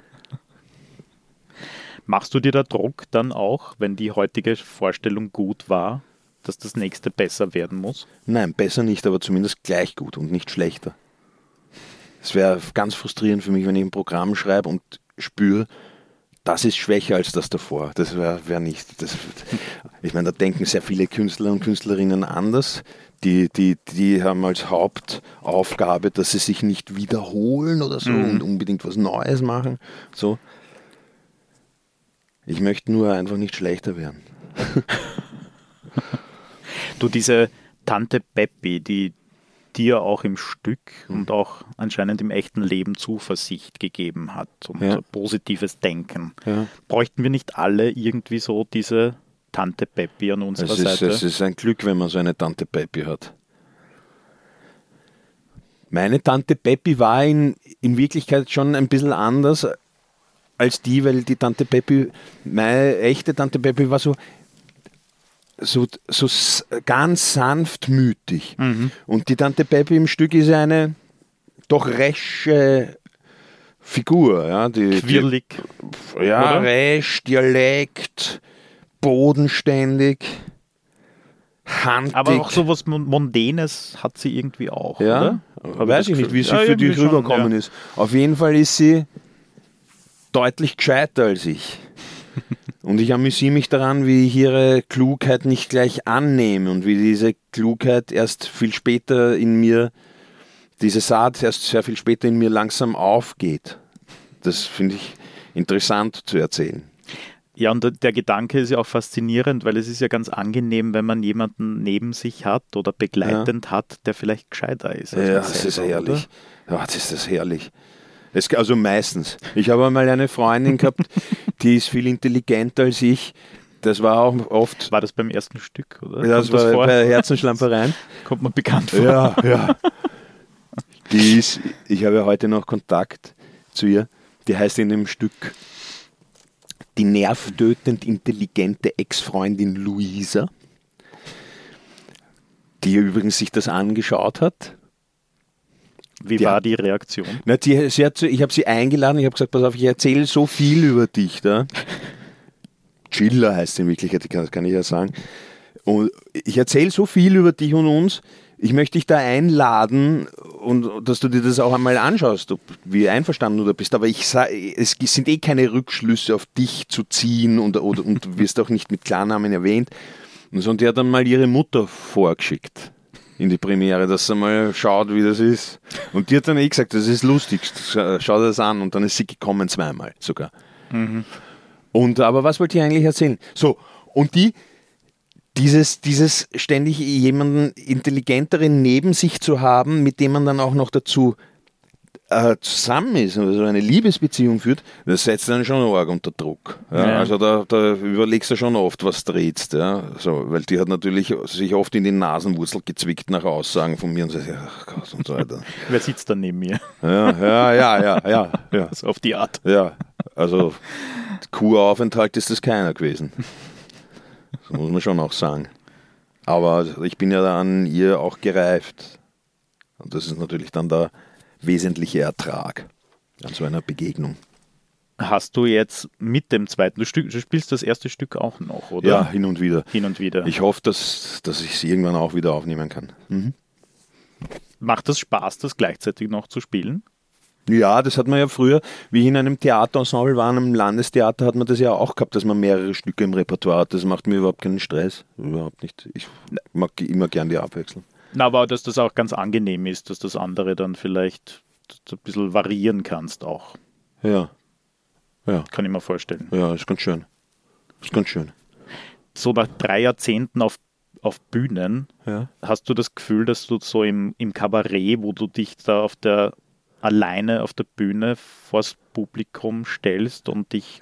S2: Machst du dir da Druck dann auch, wenn die heutige Vorstellung gut war, dass das nächste besser werden muss?
S1: Nein, besser nicht, aber zumindest gleich gut und nicht schlechter. Es wäre ganz frustrierend für mich, wenn ich ein Programm schreibe und spüre, das ist schwächer als das davor. Das wäre wär nicht. Das, ich meine, da denken sehr viele Künstler und Künstlerinnen anders. Die, die, die haben als Hauptaufgabe, dass sie sich nicht wiederholen oder so
S2: Mhm.
S1: und unbedingt was Neues machen. So. Ich möchte nur einfach nicht schlechter werden.
S2: Du, diese Tante Peppi, die dir auch im Stück und auch anscheinend im echten Leben Zuversicht gegeben hat und
S1: Ja.
S2: positives Denken.
S1: Ja.
S2: Bräuchten wir nicht alle irgendwie so diese Tante Peppi an unserer
S1: Es ist,
S2: Seite?
S1: es ist ein Glück, wenn man so eine Tante Peppi hat. Meine Tante Peppi war in, in Wirklichkeit schon ein bisschen anders als die, weil die Tante Peppi, meine echte Tante Peppi war so, so, so s- ganz sanftmütig.
S2: Mhm.
S1: Und die Tante Peppi im Stück ist eine doch resche Figur. Ja, die, die,
S2: Quirlig.
S1: ja,
S2: oder?
S1: resch, Dialekt, bodenständig, handig.
S2: Aber auch so was Mon- Mondänes hat sie irgendwie auch,
S1: Ja,
S2: oder?
S1: weiß ich nicht, wie sie
S2: Ja,
S1: für dich
S2: irgendwie schon,
S1: rübergekommen
S2: ja.
S1: ist. Auf jeden Fall ist sie deutlich gescheiter als ich. Und ich amüsiere mich daran, wie ich ihre Klugheit nicht gleich annehme und wie diese Klugheit erst viel später in mir, diese Saat erst sehr viel später in mir langsam aufgeht. Das finde ich interessant zu erzählen.
S2: Ja, und der Gedanke ist ja auch faszinierend, weil es ist ja ganz angenehm, wenn man jemanden neben sich hat oder begleitend hat, der vielleicht gescheiter ist. als
S1: Ja,
S2: man
S1: das ist
S2: selber,
S1: herrlich. Ja, das ist das herrlich. Es, also meistens. Ich habe einmal eine Freundin gehabt, die ist viel intelligenter als ich. Das war auch oft.
S2: oder? War das beim ersten Stück, oder?
S1: Das
S2: Kommt
S1: war
S2: vor?
S1: bei Herzenschlampereien.
S2: Kommt man bekannt vor.
S1: Ja, ja. Die ist, ich habe ja heute noch Kontakt zu ihr. Die heißt in dem Stück die nervtötend intelligente Ex-Freundin Luisa, die übrigens sich das angeschaut hat.
S2: Wie
S1: Die
S2: war
S1: hat-
S2: die Reaktion?
S1: Na, die, sie hat, so- ich habe sie eingeladen, ich habe gesagt, pass auf, ich erzähle so viel über dich da. Chiller heißt sie in Wirklichkeit, das kann ich ja sagen. Und ich erzähle so viel über dich und uns, ich möchte dich da einladen und dass du dir das auch einmal anschaust, ob wie einverstanden du da bist. Aber ich sag, es sind eh keine Rückschlüsse auf dich zu ziehen und, oder, und du wirst auch nicht mit Klarnamen erwähnt. Und so, und die hat dann mal ihre Mutter vorgeschickt in die Premiere, dass sie mal schaut, wie das ist. Und die hat dann eh gesagt, das ist lustig, schau dir das an. Und dann ist sie gekommen zweimal sogar.
S2: Mhm.
S1: Und aber was wollte ich eigentlich erzählen? So, und die, dieses, dieses ständig jemanden Intelligenteren neben sich zu haben, mit dem man dann auch noch dazu äh, zusammen ist, also eine Liebesbeziehung führt, das setzt dann schon arg unter Druck. Ja? Ja. Also da, da überlegst du schon oft, was drehtst. Ja? So, weil die hat natürlich sich oft in die Nasenwurzel gezwickt nach Aussagen von mir und sagt, ach Gott und so weiter.
S2: Wer sitzt da neben mir?
S1: Ja, ja, ja, ja, ja. ja.
S2: So auf die Art.
S1: Ja, also Kuraufenthalt ist das keiner gewesen. Das muss man schon auch sagen. Aber ich bin ja an ihr auch gereift. Und das ist natürlich dann der wesentliche Ertrag an so einer Begegnung.
S2: Hast du jetzt mit dem zweiten, du, Stück, du spielst das erste Stück auch noch, oder?
S1: Ja, hin und wieder.
S2: Hin und wieder.
S1: Ich hoffe, dass, dass ich es irgendwann auch wieder aufnehmen kann. Mhm.
S2: Macht das Spaß, das gleichzeitig noch zu spielen?
S1: Ja, das hat man ja früher, wie ich in einem Theaterensemble war, einem Landestheater, hat man das ja auch gehabt, dass man mehrere Stücke im Repertoire hat. Das macht mir überhaupt keinen Stress. Überhaupt nicht. Ich mag immer gern die Abwechslung.
S2: Na, aber dass das auch ganz angenehm ist, dass das andere dann vielleicht ein bisschen variieren kannst auch.
S1: Ja. Ja.
S2: Kann ich mir vorstellen.
S1: Ja, ist ganz schön. Ist ganz schön.
S2: So nach drei Jahrzehnten auf, auf Bühnen,
S1: ja.
S2: Hast du das Gefühl, dass du so im, im Kabarett, wo du dich da auf der alleine auf der Bühne vors Publikum stellst und dich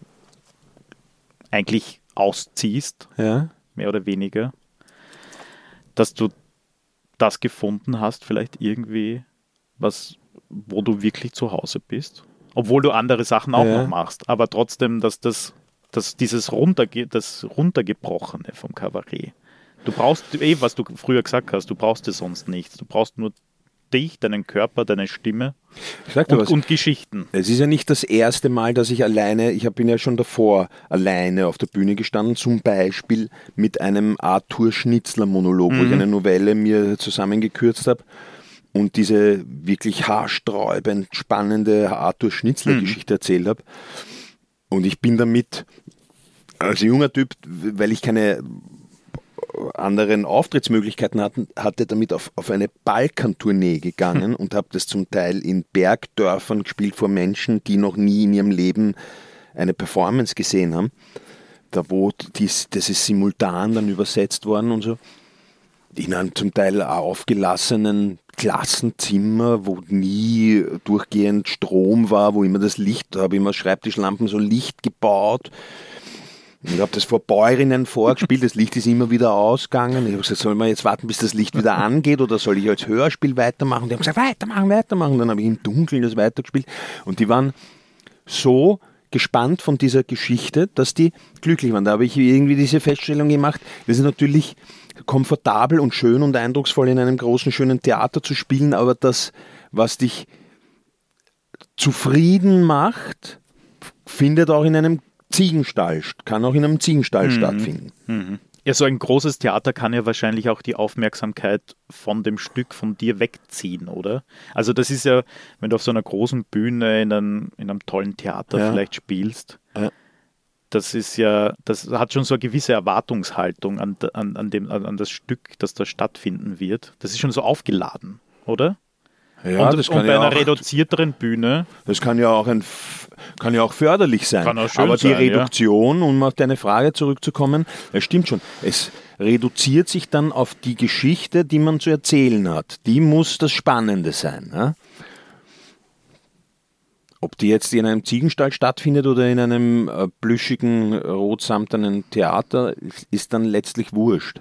S2: eigentlich ausziehst,
S1: ja.
S2: mehr oder weniger, dass du das gefunden hast, vielleicht irgendwie was, wo du wirklich zu Hause bist, obwohl du andere Sachen auch
S1: ja.
S2: noch machst, aber trotzdem, dass das, dass dieses Runterge das Runtergebrochene vom Kabarett, du brauchst eh, was du früher gesagt hast, du brauchst es sonst nichts, du brauchst nur dich, deinen Körper, deine Stimme und,
S1: was,
S2: und Geschichten.
S1: Es ist ja nicht das erste Mal, dass ich alleine, ich bin ja schon davor alleine auf der Bühne gestanden, zum Beispiel mit einem Arthur Schnitzler-Monolog, mhm. wo ich eine Novelle mir zusammengekürzt habe und diese wirklich haarsträubend spannende Arthur Schnitzler-Geschichte mhm. erzählt habe. Und ich bin damit als junger Typ, weil ich keine anderen Auftrittsmöglichkeiten hatten, hatte damit auf, auf eine Balkantournee gegangen und habe das zum Teil in Bergdörfern gespielt vor Menschen, die noch nie in ihrem Leben eine Performance gesehen haben. Da wo dies, das ist simultan dann übersetzt worden und so. In einem zum Teil aufgelassenen Klassenzimmer, wo nie durchgehend Strom war, wo immer das Licht, da habe ich immer Schreibtischlampen so Licht gebaut. Ich habe das vor Bäuerinnen vorgespielt, das Licht ist immer wieder ausgegangen. Ich habe gesagt, soll man jetzt warten, bis das Licht wieder angeht oder soll ich als Hörspiel weitermachen? Die haben gesagt, weitermachen, weitermachen. Dann habe ich im Dunkeln das weitergespielt. Und die waren so gespannt von dieser Geschichte, dass die glücklich waren. Da habe ich irgendwie diese Feststellung gemacht, das ist natürlich komfortabel und schön und eindrucksvoll in einem großen, schönen Theater zu spielen, aber das, was dich zufrieden macht, findet auch in einem Ziegenstall, kann auch in einem Ziegenstall mhm. stattfinden.
S2: Mhm. Ja, so ein großes Theater kann ja wahrscheinlich auch die Aufmerksamkeit von dem Stück von dir wegziehen, oder? Also das ist ja, wenn du auf so einer großen Bühne in einem, in einem tollen Theater ja. vielleicht spielst, ja. das ist ja, das hat schon so eine gewisse Erwartungshaltung an, an, an, dem, an das Stück, das da stattfinden wird. Das ist schon so aufgeladen, oder?
S1: Ja,
S2: und
S1: das kann
S2: und bei
S1: ja
S2: einer
S1: auch,
S2: reduzierteren Bühne.
S1: Das kann ja auch, ein, kann ja auch förderlich sein.
S2: Kann auch schön
S1: Aber die
S2: sein,
S1: Reduktion, ja. um auf deine Frage zurückzukommen, es stimmt schon. Es reduziert sich dann auf die Geschichte, die man zu erzählen hat. Die muss das Spannende sein. Ja? Ob die jetzt in einem Ziegenstall stattfindet oder in einem äh, plüschigen, rotsamtenen Theater, ist dann letztlich wurscht.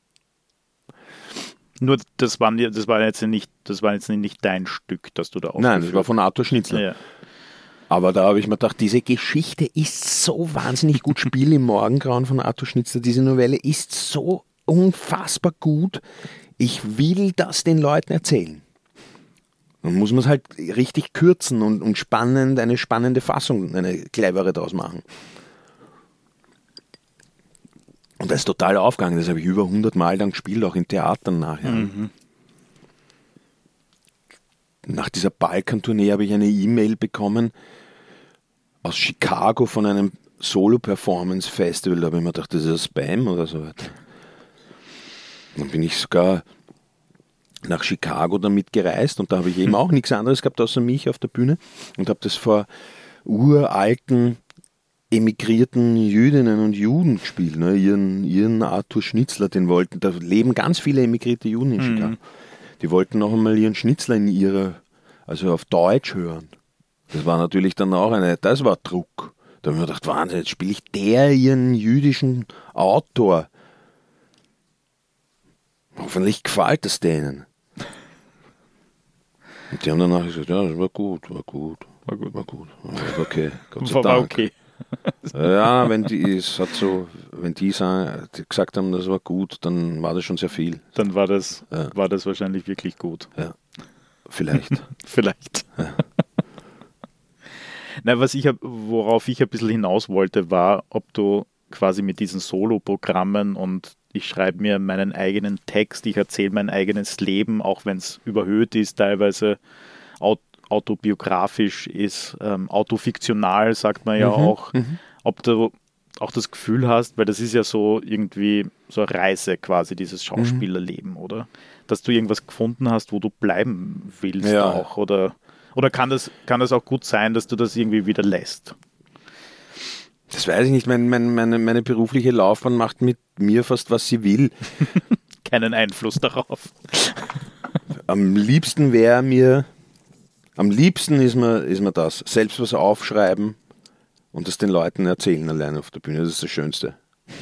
S2: Nur das, waren, das, war jetzt nicht, das war jetzt nicht dein Stück, das du da aufgeführt hast.
S1: Nein, das war von Arthur Schnitzler. Ja. Aber da habe ich mir gedacht, diese Geschichte ist so wahnsinnig gut. Spiel im Morgengrauen von Arthur Schnitzler, diese Novelle ist so unfassbar gut. Ich will das den Leuten erzählen. Dann muss man es halt richtig kürzen und, und spannend, eine spannende Fassung, eine clevere draus machen. Und das ist total aufgegangen, das habe ich über hundert Mal dann gespielt, auch in Theatern nachher. Mhm. Nach dieser Balkantournee habe ich eine E-Mail bekommen aus Chicago von einem Solo-Performance-Festival. Da habe ich mir gedacht, das ist ein Spam oder so weiter. Dann bin ich sogar nach Chicago damit gereist und da habe ich eben auch nichts anderes gehabt außer mich auf der Bühne und habe das vor uralten emigrierten Jüdinnen und Juden gespielt. Ne? Ihren, ihren Arthur Schnitzler, den wollten, da leben ganz viele emigrierte Juden in Chicago. Mhm. Die wollten noch einmal ihren Schnitzler in ihrer, also auf Deutsch hören. Das war natürlich dann auch eine, das war Druck. Da habe ich mir gedacht, Wahnsinn, jetzt spiele ich der ihren jüdischen Autor. Hoffentlich gefällt es denen. Und die haben danach gesagt, ja, das war gut, war gut, war gut, war gut. War okay, Gott sei Dank. War okay. Ja, wenn die, es hat so, wenn die, sagen, die gesagt haben, das war gut, dann war das schon sehr viel.
S2: Dann war das, ja. war das wahrscheinlich wirklich gut.
S1: Ja, vielleicht.
S2: vielleicht. Ja. Na, was ich, worauf ich ein bisschen hinaus wollte, war, ob du quasi mit diesen Solo-Programmen und ich schreibe mir meinen eigenen Text, ich erzähle mein eigenes Leben, auch wenn es überhöht ist, teilweise aut- autobiografisch ist, ähm, autofiktional, sagt man ja mhm, auch, mhm. ob du auch das Gefühl hast, weil das ist ja so irgendwie so eine Reise quasi, dieses Schauspielerleben, mhm. oder? Dass du irgendwas gefunden hast, wo du bleiben willst ja. auch, oder, oder kann das, kann das auch gut sein, dass du das irgendwie wieder lässt?
S1: Das weiß ich nicht. Meine, meine, meine berufliche Laufbahn macht mit mir fast, was sie will.
S2: Keinen Einfluss darauf.
S1: Am liebsten wäre mir, am liebsten ist mir, ist mir das, selbst was aufschreiben und das den Leuten erzählen alleine auf der Bühne. Das ist das Schönste.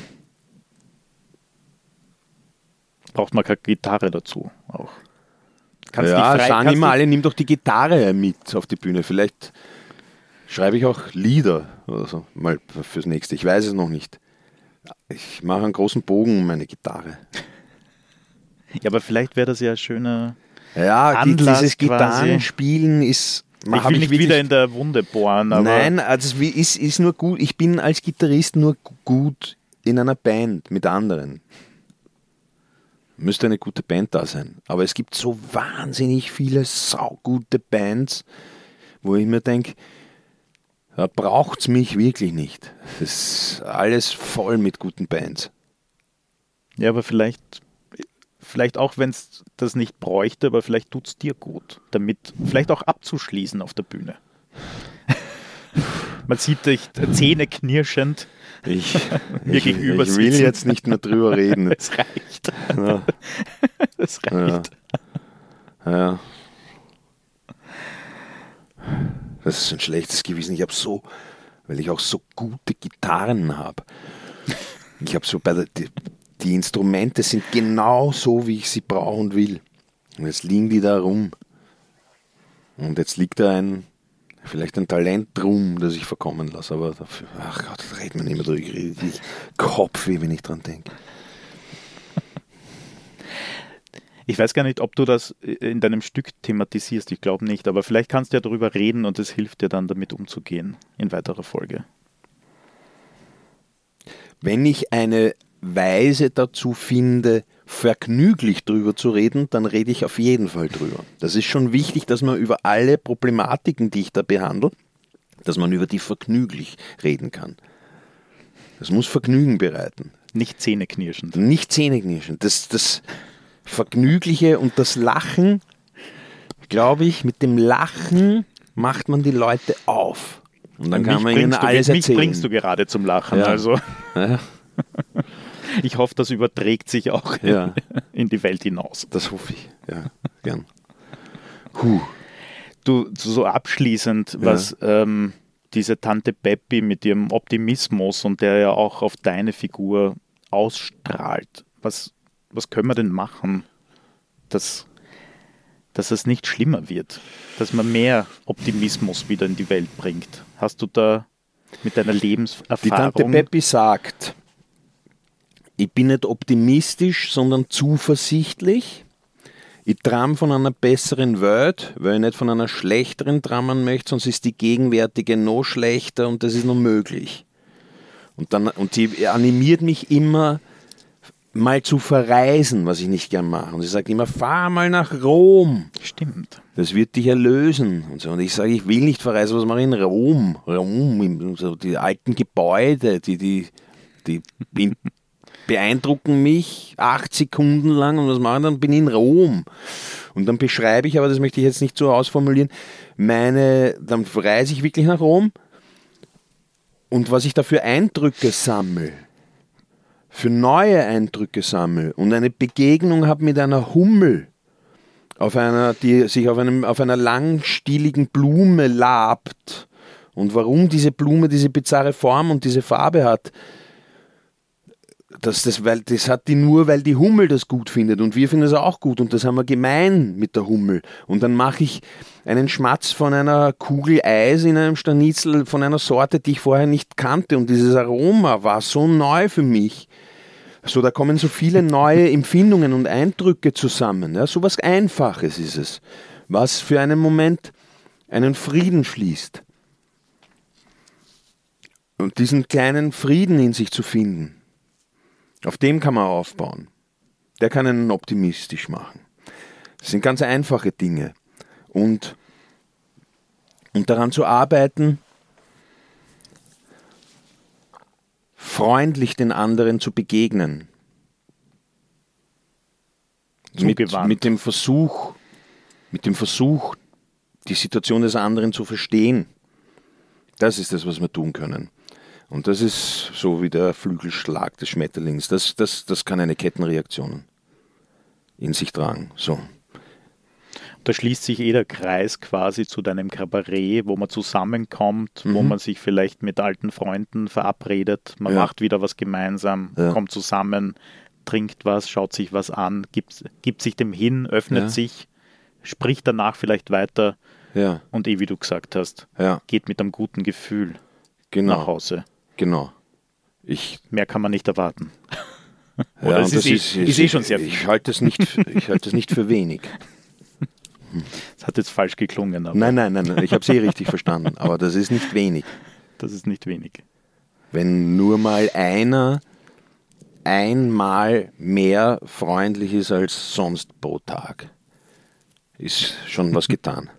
S2: Braucht man keine Gitarre dazu auch.
S1: Kannst ja, frei, sagen immer alle, nimm doch die Gitarre mit auf die Bühne. Vielleicht schreibe ich auch Lieder oder so, mal fürs nächste. Ich weiß es noch nicht. Ich mache einen großen Bogen um meine Gitarre.
S2: Ja, aber vielleicht wäre das ja ein schöner
S1: ja,
S2: Anlass
S1: dieses Gitarrenspielen ist...
S2: Ich will ich nicht wirklich, wieder in der Wunde bohren. Aber
S1: nein, also es ist, ist nur gut. Ich bin als Gitarrist nur gut in einer Band mit anderen. Müsste eine gute Band da sein. Aber es gibt so wahnsinnig viele saugute Bands, wo ich mir denke, da braucht es mich wirklich nicht. Das ist alles voll mit guten Bands.
S2: Ja, aber vielleicht, vielleicht auch, wenn es das nicht bräuchte, aber vielleicht tut es dir gut, damit vielleicht auch abzuschließen auf der Bühne. Man sieht dich zähneknirschend
S1: ich,
S2: mir
S1: ich,
S2: gegenüber
S1: ich will
S2: sitzen.
S1: jetzt nicht mehr drüber reden.
S2: Es reicht.
S1: Ja.
S2: Es reicht.
S1: Ja. Ja. Das ist ein schlechtes Gewissen. Ich habe so, weil ich auch so gute Gitarren habe. Ich habe so bei der, die, die Instrumente sind genau so, wie ich sie brauche und will. Und jetzt liegen die da rum. Und jetzt liegt da ein, vielleicht ein Talent rum, das ich verkommen lasse. Aber dafür, ach Gott, da redet man nicht mehr drüber. Ich rede die Kopfweh, wenn ich dran denke.
S2: Ich weiß gar nicht, ob du das in deinem Stück thematisierst. Ich glaube nicht, aber vielleicht kannst du ja darüber reden und es hilft dir dann, damit umzugehen in weiterer Folge.
S1: Wenn ich eine Weise dazu finde, vergnüglich drüber zu reden, dann rede ich auf jeden Fall drüber. Das ist schon wichtig, dass man über alle Problematiken, die ich da behandle, dass man über die vergnüglich reden kann. Das muss Vergnügen bereiten.
S2: Nicht zähneknirschend.
S1: Nicht zähneknirschend. Das, das Vergnügliche und das Lachen, glaube ich, mit dem Lachen macht man die Leute auf. Und dann und kann man ihnen alles
S2: du,
S1: erzählen.
S2: Mich bringst du gerade zum Lachen.
S1: Ja.
S2: Also.
S1: Ja.
S2: Ich hoffe, das überträgt sich auch
S1: ja.
S2: in die Welt hinaus.
S1: Das hoffe ich, ja, gern. Huh.
S2: Du, so abschließend, ja. was ähm, diese Tante Peppi mit ihrem Optimismus und der ja auch auf deine Figur ausstrahlt, was, was können wir denn machen, dass, dass es nicht schlimmer wird, dass man mehr Optimismus wieder in die Welt bringt? Hast du da mit deiner Lebenserfahrung...
S1: Die Tante Peppi sagt, ich bin nicht optimistisch, sondern zuversichtlich. Ich träume von einer besseren Welt, weil ich nicht von einer schlechteren träumen möchte, sonst ist die gegenwärtige noch schlechter und das ist noch möglich. Und, dann, und sie animiert mich immer, mal zu verreisen, was ich nicht gern mache. Und sie sagt immer, fahr mal nach Rom.
S2: Stimmt.
S1: Das wird dich erlösen. Und, so. Und ich sage, ich will nicht verreisen, was mache ich in Rom? Rom, so die alten Gebäude, die, die, die bin, beeindrucken mich acht Sekunden lang und was mache ich dann? Bin ich in Rom. Und dann beschreibe ich, aber das möchte ich jetzt nicht so ausformulieren, meine, dann reise ich wirklich nach Rom und was ich da für Eindrücke sammle, für neue Eindrücke sammle und eine Begegnung habe mit einer Hummel, auf einer, die sich auf, einem, auf einer langstieligen Blume labt. Und warum diese Blume diese bizarre Form und diese Farbe hat, das, das, weil, das hat die nur, weil die Hummel das gut findet. Und wir finden es auch gut. Und das haben wir gemein mit der Hummel. Und dann mache ich einen Schmatz von einer Kugel Eis in einem Scharnizel von einer Sorte, die ich vorher nicht kannte. Und dieses Aroma war so neu für mich. So, da kommen so viele neue Empfindungen und Eindrücke zusammen. Ja, so was Einfaches ist es, was für einen Moment einen Frieden schließt. Und diesen kleinen Frieden in sich zu finden, auf dem kann man aufbauen. Der kann einen optimistisch machen. Das sind ganz einfache Dinge. Und, und daran zu arbeiten, freundlich den anderen zu begegnen. Mit, mit dem Versuch, mit dem Versuch, die Situation des anderen zu verstehen. Das ist das, was wir tun können. Und das ist so wie der Flügelschlag des Schmetterlings. Das, das, das kann eine Kettenreaktion in sich tragen. So.
S2: Da schließt sich eh der Kreis quasi zu deinem Kabarett, wo man zusammenkommt, mhm. wo man sich vielleicht mit alten Freunden verabredet, man ja. macht wieder was gemeinsam, ja. kommt zusammen, trinkt was, schaut sich was an, gibt, gibt sich dem hin, öffnet ja. sich, spricht danach vielleicht weiter ja. und eh wie du gesagt hast, ja. geht mit einem guten Gefühl genau. nach Hause.
S1: Genau. Ich,
S2: Mehr kann man nicht erwarten.
S1: Oder ja, es ist, ist, eh, ist eh schon sehr viel. Ich halte es nicht, ich halte es nicht für wenig.
S2: Das hat jetzt falsch geklungen. Aber
S1: nein, nein, nein, nein, ich habe es eh richtig verstanden. Aber das ist nicht wenig.
S2: Das ist nicht wenig.
S1: Wenn nur mal einer einmal mehr freundlich ist als sonst pro Tag, ist schon was getan.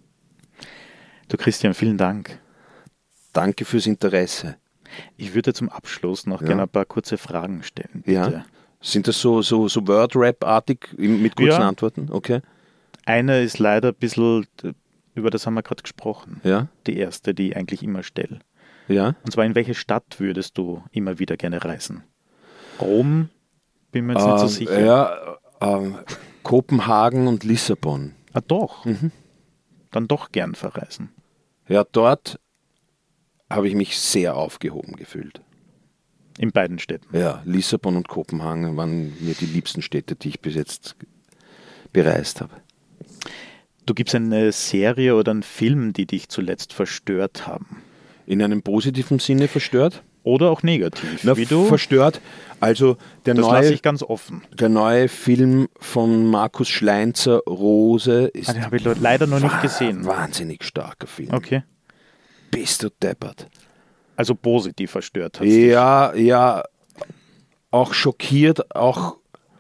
S2: Du Christian, vielen Dank.
S1: Danke fürs Interesse.
S2: Ich würde zum Abschluss noch ja. gerne ein paar kurze Fragen stellen. Bitte.
S1: Ja. Sind das so, so, so Word-Rap-artig mit kurzen ja. Antworten? Okay.
S2: Eine ist leider ein bisschen, über das haben wir gerade gesprochen.
S1: Ja.
S2: Die erste, die ich eigentlich immer stelle.
S1: Ja.
S2: Und zwar, in welche Stadt würdest du immer wieder gerne reisen? Rom? Bin mir jetzt
S1: ähm,
S2: nicht so sicher.
S1: Ja, ähm, Kopenhagen und Lissabon.
S2: Ah, doch. Mhm. Dann doch gern verreisen.
S1: Ja, dort habe ich mich sehr aufgehoben gefühlt.
S2: In beiden Städten?
S1: Ja, Lissabon und Kopenhagen waren mir die liebsten Städte, die ich bis jetzt bereist habe.
S2: Du gibst eine Serie oder einen Film, die dich zuletzt verstört haben?
S1: In einem positiven Sinne verstört?
S2: Oder auch negativ?
S1: Na,
S2: wie du?
S1: Verstört. Also der
S2: das
S1: neue,
S2: lasse ich ganz offen.
S1: Der neue Film von Markus Schleinzer, Rose, ist
S2: ah, den habe ich leider noch nicht gesehen.
S1: Wahnsinnig starker Film.
S2: Okay.
S1: Bist du deppert.
S2: Also positiv verstört hast
S1: Ja, dich. ja, auch schockiert, auch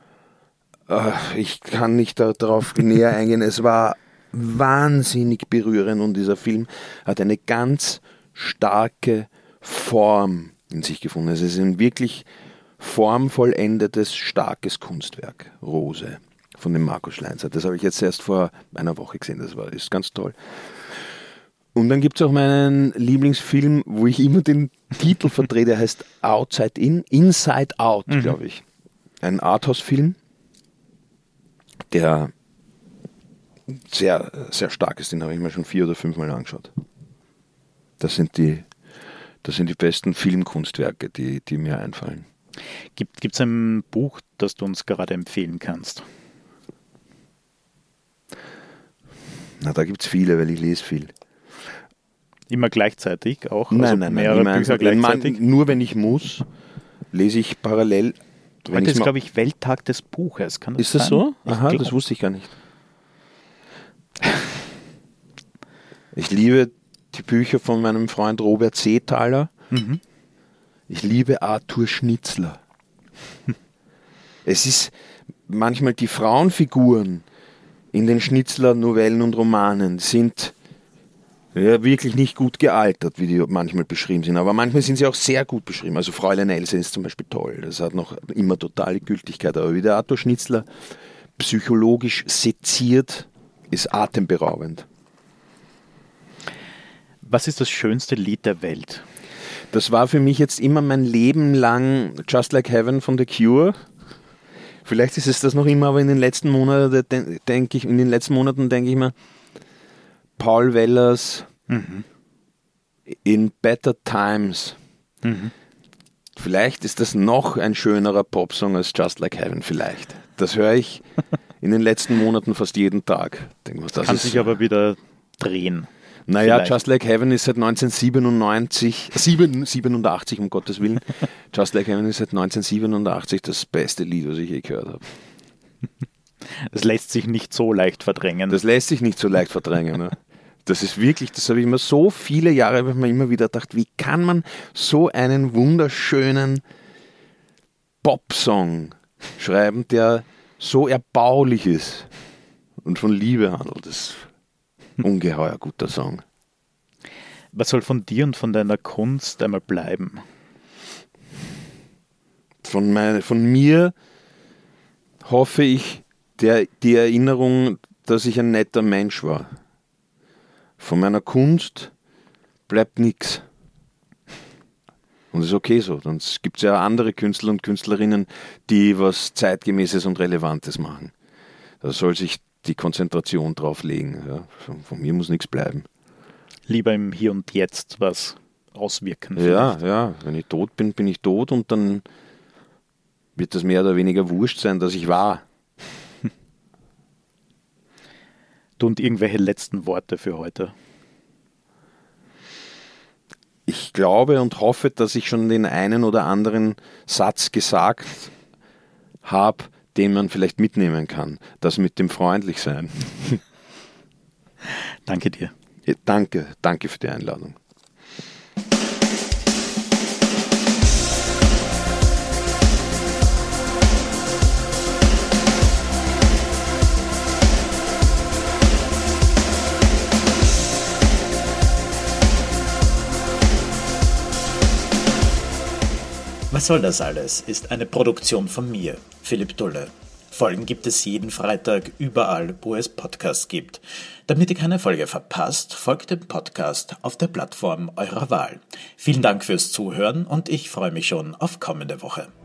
S1: äh, ich kann nicht darauf näher eingehen. Es war wahnsinnig berührend und dieser Film hat eine ganz starke Form in sich gefunden. Es ist ein wirklich formvollendetes, starkes Kunstwerk, Rose, von dem Markus Schleinzer. Das habe ich jetzt erst vor einer Woche gesehen, das war, ist ganz toll. Und dann gibt es auch meinen Lieblingsfilm, wo ich immer den Titel verdrehe, der heißt Outside In, Inside Out, mhm. glaube ich. Ein Arthouse-Film, der sehr, sehr stark ist, den habe ich mir schon vier oder fünfmal angeschaut. Das sind die, das sind die besten Filmkunstwerke, die, die mir einfallen.
S2: Gibt es ein Buch, das du uns gerade empfehlen kannst?
S1: Na, da gibt es viele, weil ich lese viel.
S2: Immer gleichzeitig auch?
S1: Nein,
S2: also
S1: nein,
S2: mehrere
S1: nein.
S2: Bücher gleichzeitig?
S1: Man, nur wenn ich muss, lese ich parallel.
S2: Heute ist, glaube ich, Welttag des Buches. Kann das
S1: ist das
S2: sein?
S1: so?
S2: Ich
S1: Aha,
S2: glaub.
S1: Das wusste ich gar nicht. Ich liebe die Bücher von meinem Freund Robert Seethaler. Mhm. Ich liebe Arthur Schnitzler. Es ist manchmal die Frauenfiguren in den Schnitzler-Novellen und Romanen sind ja, wirklich nicht gut gealtert, wie die manchmal beschrieben sind. Aber manchmal sind sie auch sehr gut beschrieben. Also Fräulein Else ist zum Beispiel toll. Das hat noch immer totale Gültigkeit. Aber wie der Arthur Schnitzler psychologisch seziert, ist atemberaubend.
S2: Was ist das schönste Lied der Welt?
S1: Das war für mich jetzt immer mein Leben lang Just Like Heaven von The Cure. Vielleicht ist es das noch immer, aber in den letzten Monaten denke ich, in den letzten Monaten denke ich mir, Paul Wellers mhm. In Better Times. Mhm. Vielleicht ist das noch ein schönerer Popsong als Just Like Heaven, vielleicht. Das höre ich in den letzten Monaten fast jeden Tag. Denke, das
S2: kann
S1: ist,
S2: sich aber wieder drehen.
S1: Naja,
S2: vielleicht.
S1: Just Like Heaven ist seit neunzehnhundertsiebenundneunzig, siebenundachtzig um Gottes Willen, Just Like Heaven ist seit neunzehnhundertsiebenundachtzig das beste Lied, was ich je gehört habe.
S2: Das lässt sich nicht so leicht verdrängen.
S1: Das lässt sich nicht so leicht verdrängen. Ne? Das ist wirklich, das habe ich mir so viele Jahre, habe ich mir immer wieder gedacht, wie kann man so einen wunderschönen Popsong schreiben, der so erbaulich ist und von Liebe handelt. Das ist ein ungeheuer guter Song.
S2: Was soll von dir und von deiner Kunst einmal bleiben?
S1: Von, meine, von mir hoffe ich der, die Erinnerung, dass ich ein netter Mensch war. Von meiner Kunst bleibt nichts. Und das ist okay so. Dann gibt es ja andere Künstler und Künstlerinnen, die was Zeitgemäßes und Relevantes machen. Da soll sich die Konzentration drauf legen. Ja. Von mir muss nichts bleiben.
S2: Lieber im Hier und Jetzt was auswirken.
S1: Ja, ja. Wenn ich tot bin, bin ich tot und dann wird das mehr oder weniger wurscht sein, dass ich war.
S2: Du und irgendwelche letzten Worte für heute?
S1: Ich glaube und hoffe, dass ich schon den einen oder anderen Satz gesagt habe, den man vielleicht mitnehmen kann. Das mit dem Freundlichsein.
S2: Danke dir.
S1: Ja, danke, danke für die Einladung.
S3: Was soll das alles? Ist eine Produktion von mir, Philipp Dulle. Folgen gibt es jeden Freitag überall, wo es Podcasts gibt. Damit ihr keine Folge verpasst, folgt dem Podcast auf der Plattform eurer Wahl. Vielen Dank fürs Zuhören und ich freue mich schon auf kommende Woche.